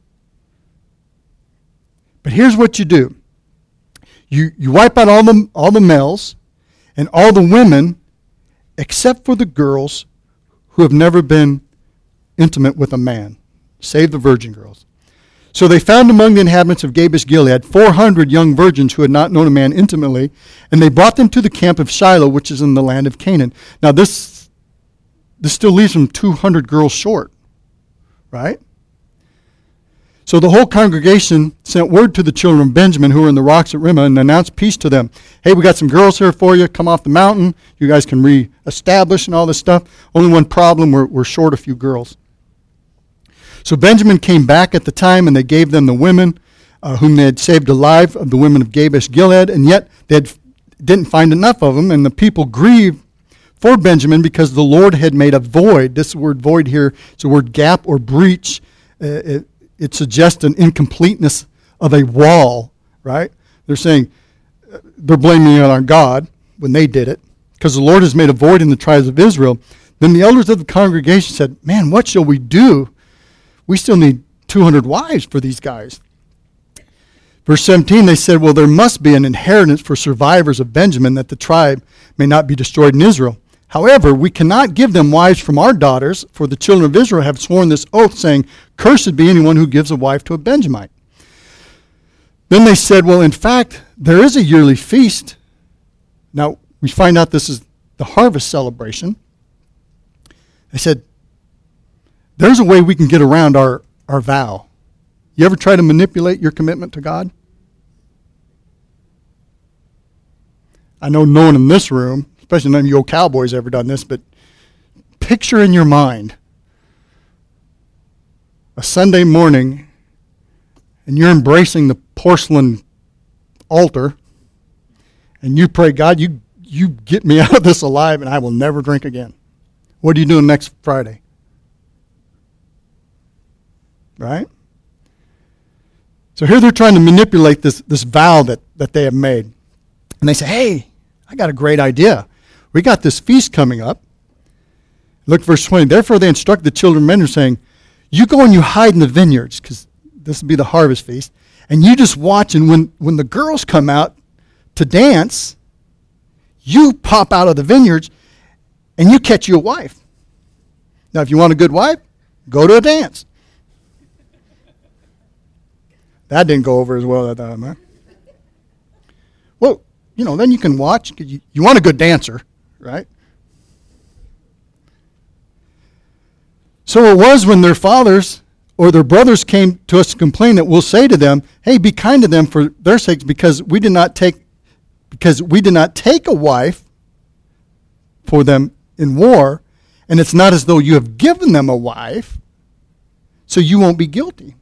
But here's what you do. You wipe out all the males and all the women except for the girls who have never been intimate with a man. Save the virgin girls. So they found among the inhabitants of Jabesh Gilead 400 young virgins who had not known a man intimately, and they brought them to the camp of Shiloh, which is in the land of Canaan. Now this still leaves them 200 girls short, right? So the whole congregation sent word to the children of Benjamin who were in the rocks at Rimmah and announced peace to them. Hey, we got some girls here for you. Come off the mountain. You guys can reestablish and all this stuff. Only one problem, we're short a few girls. So Benjamin came back at the time, and they gave them the women whom they had saved alive of the women of Jabesh Gilead, and yet didn't find enough of them, and the people grieved for Benjamin because the Lord had made a void. This word void here is the word gap or breach. It suggests an incompleteness of a wall, right? They're saying, they're blaming it on God when they did it, because the Lord has made a void in the tribes of Israel. Then the elders of the congregation said, man, what shall we do? We still need 200 wives for these guys. Verse 17, they said, well, there must be an inheritance for survivors of Benjamin, that the tribe may not be destroyed in Israel. However, we cannot give them wives from our daughters, for the children of Israel have sworn this oath, saying, cursed be anyone who gives a wife to a Benjamite. Then they said, well, in fact, there is a yearly feast. Now, we find out this is the harvest celebration. They said, there's a way we can get around our vow. You ever try to manipulate your commitment to God? I know no one in this room, especially none of you old cowboys, ever done this, but picture in your mind a Sunday morning and you're embracing the porcelain altar and you pray, God, you get me out of this alive and I will never drink again. What are you doing next Friday? Right? So here they're trying to manipulate this vow that they have made. And they say, hey, I got a great idea. We got this feast coming up. Look, verse 20. Therefore they instruct the children of men, saying, you go and you hide in the vineyards, because this will be the harvest feast, and you just watch, and when the girls come out to dance, you pop out of the vineyards and you catch you a wife. Now, if you want a good wife, go to a dance. That didn't go over as well that time, huh? Well, then you can watch. You want a good dancer, right? So it was when their fathers or their brothers came to us to complain that we'll say to them, hey, be kind to them for their sakes, because we did not take a wife for them in war, and it's not as though you have given them a wife, so you won't be guilty.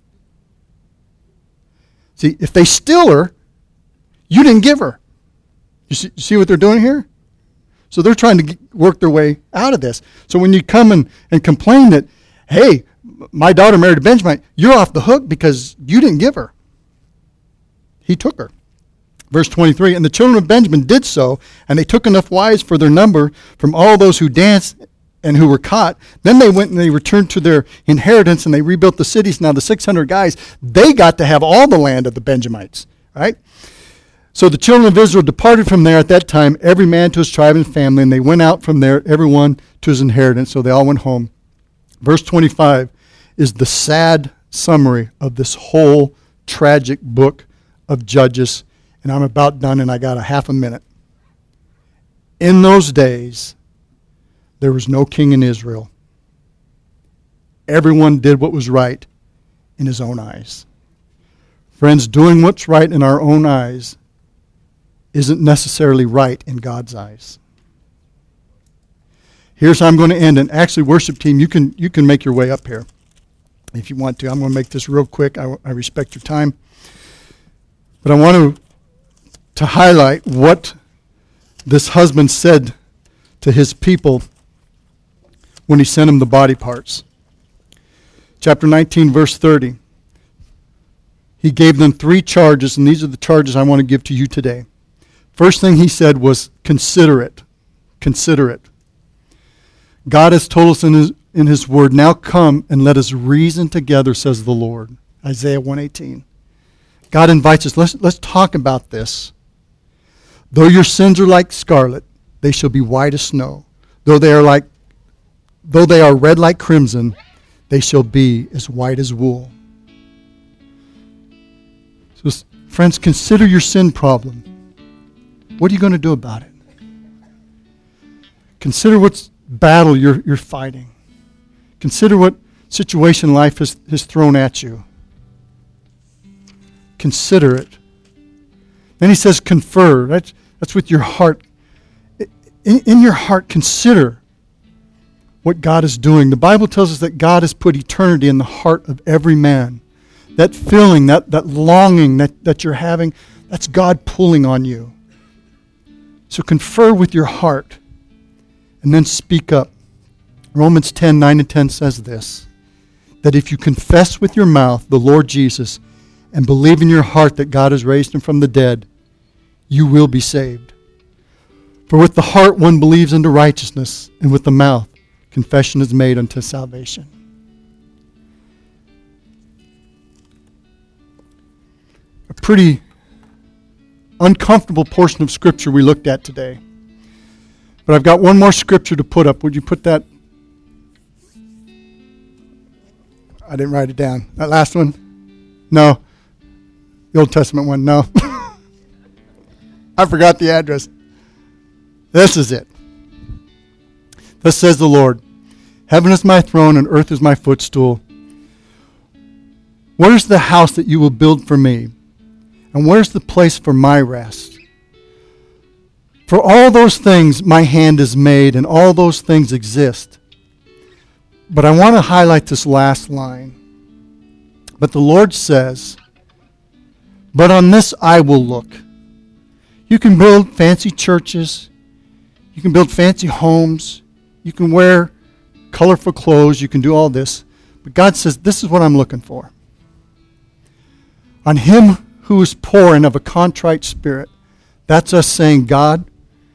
See, if they steal her, you didn't give her. You see what they're doing here? So they're trying to work their way out of this. So when you come and complain that, hey, my daughter married a Benjamite, you're off the hook because you didn't give her. He took her. Verse 23, and the children of Benjamin did so, and they took enough wives for their number from all those who danced and who were caught. Then they went and they returned to their inheritance, and they rebuilt the cities. Now the 600 guys, they got to have all the land of the Benjamites, right? So the children of Israel departed from there at that time, every man to his tribe and family, and they went out from there, everyone to his inheritance. So they all went home. Verse 25 is the sad summary of this whole tragic book of Judges. And I'm about done, and I got a half a minute. In those days, there was no king in Israel. Everyone did what was right in his own eyes. Friends, doing what's right in our own eyes isn't necessarily right in God's eyes. Here's how I'm going to end. And actually, worship team, you can make your way up here if you want to. I'm going to make this real quick. I respect your time. But I want to highlight what this husband said to his people when he sent them the body parts. Chapter 19, verse 30. He gave them 3 charges, and these are the charges I want to give to you today. First thing he said was, consider it. Consider it. God has told us in his word, now come and let us reason together, says the Lord. Isaiah 1:18. God invites us, let's talk about this. Though your sins are like scarlet, they shall be white as snow. Though they are red like crimson, they shall be as white as wool. So, friends, consider your sin problem. What are you going to do about it? Consider what battle you're fighting. Consider what situation life has thrown at you. Consider it. Then he says confer. That's with your heart. In your heart, consider what God is doing. The Bible tells us that God has put eternity in the heart of every man. that feeling, that longing that you're having, that's God pulling on you. So confer with your heart and then speak up. Romans 10:9-10 says this, that if you confess with your mouth the Lord Jesus and believe in your heart that God has raised him from the dead, you will be saved. For with the heart one believes unto righteousness, and with the mouth confession is made unto salvation. A pretty uncomfortable portion of Scripture we looked at today. But I've got one more Scripture to put up. Would you put that? I didn't write it down. That last one? No. The Old Testament one? No. I forgot the address. This is it. Thus says the Lord, heaven is my throne and earth is my footstool. Where's the house that you will build for me? And where's the place for my rest? For all those things my hand has made, and all those things exist. But I want to highlight this last line. But the Lord says, but on this I will look. You can build fancy churches. You can build fancy homes. You can wear colorful clothes. You can do all this. But God says, this is what I'm looking for. On him who is poor and of a contrite spirit. That's us saying, God,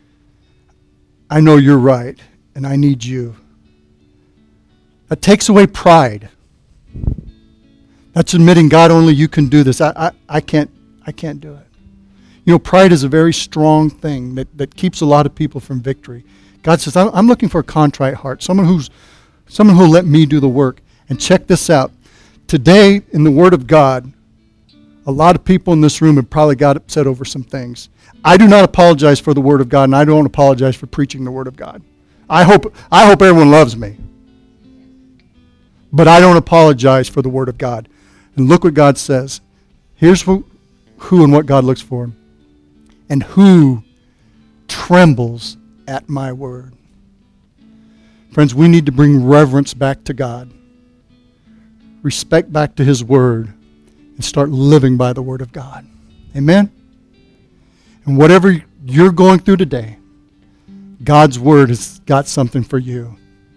I know you're right, and I need you. That takes away pride. That's admitting, God, only you can do this. I can't do it. You know, pride is a very strong thing that keeps a lot of people from victory. God says, I'm looking for a contrite heart, someone who'll let me do the work. And check this out. Today, in the Word of God, a lot of people in this room have probably got upset over some things. I do not apologize for the Word of God, and I don't apologize for preaching the Word of God. I hope everyone loves me. But I don't apologize for the Word of God. And look what God says. Here's who and what God looks for. And who trembles at my word. Friends, we need to bring reverence back to God. Respect back to his word. And start living by the word of God. Amen? And whatever you're going through today, God's word has got something for you.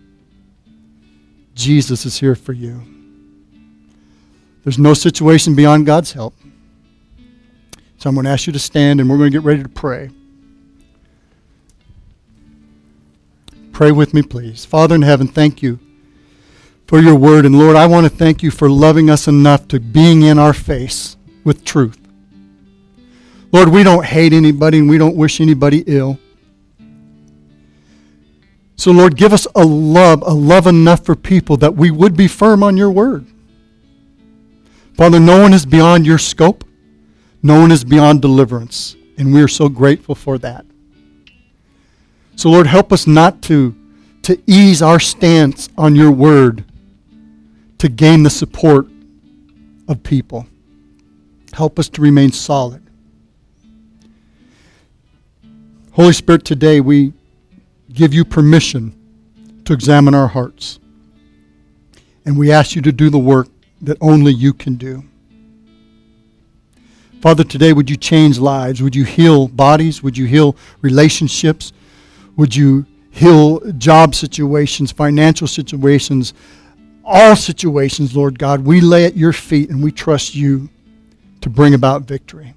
Jesus is here for you. There's no situation beyond God's help. So I'm going to ask you to stand and we're going to get ready to pray. Pray with me, please. Father in heaven, thank you for your word. And Lord, I want to thank you for loving us enough to being in our face with truth. Lord, we don't hate anybody and we don't wish anybody ill. So Lord, give us a love enough for people that we would be firm on your word. Father, no one is beyond your scope. No one is beyond deliverance. And we are so grateful for that. So Lord, help us not to ease our stance on your word to gain the support of people. Help us to remain solid. Holy Spirit, today we give you permission to examine our hearts. And we ask you to do the work that only you can do. Father, today would you change lives? Would you heal bodies? Would you heal relationships? Would you heal job situations, financial situations, all situations, Lord God? We lay at your feet and we trust you to bring about victory.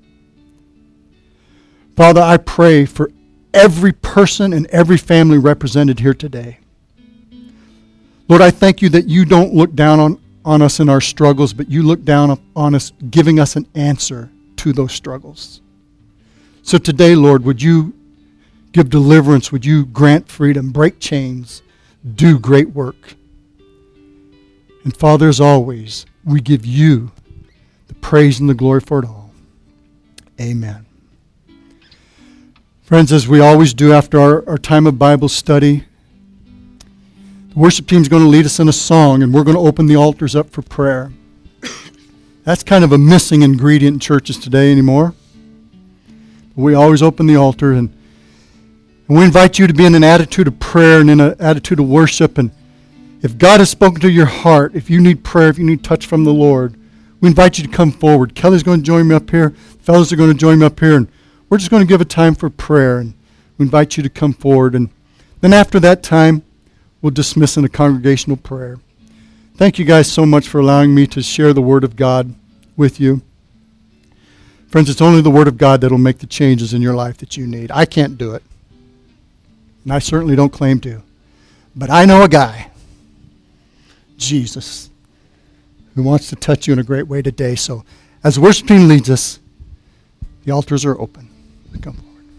Father, I pray for every person and every family represented here today. Lord, I thank you that you don't look down on us in our struggles, but you look down on us, giving us an answer to those struggles. So today, Lord, would you give deliverance? Would you grant freedom, break chains, do great work? And Father, as always, we give you the praise and the glory for it all. Amen. Friends, as we always do after our time of Bible study, the worship team is going to lead us in a song, and we're going to open the altars up for prayer. That's kind of a missing ingredient in churches today anymore. We always open the altar, and we invite you to be in an attitude of prayer and in an attitude of worship. And if God has spoken to your heart, if you need prayer, if you need touch from the Lord, we invite you to come forward. Kelly's going to join me up here. Fellas are going to join me up here. And we're just going to give a time for prayer. And we invite you to come forward. And then after that time, we'll dismiss in a congregational prayer. Thank you guys so much for allowing me to share the Word of God with you. Friends, it's only the Word of God that will make the changes in your life that you need. I can't do it. And I certainly don't claim to. But I know a guy, Jesus, who wants to touch you in a great way today. So as the worship team leads us, the altars are open. Come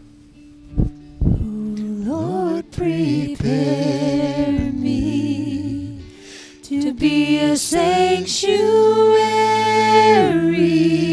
forward. Lord, prepare me to be a sanctuary,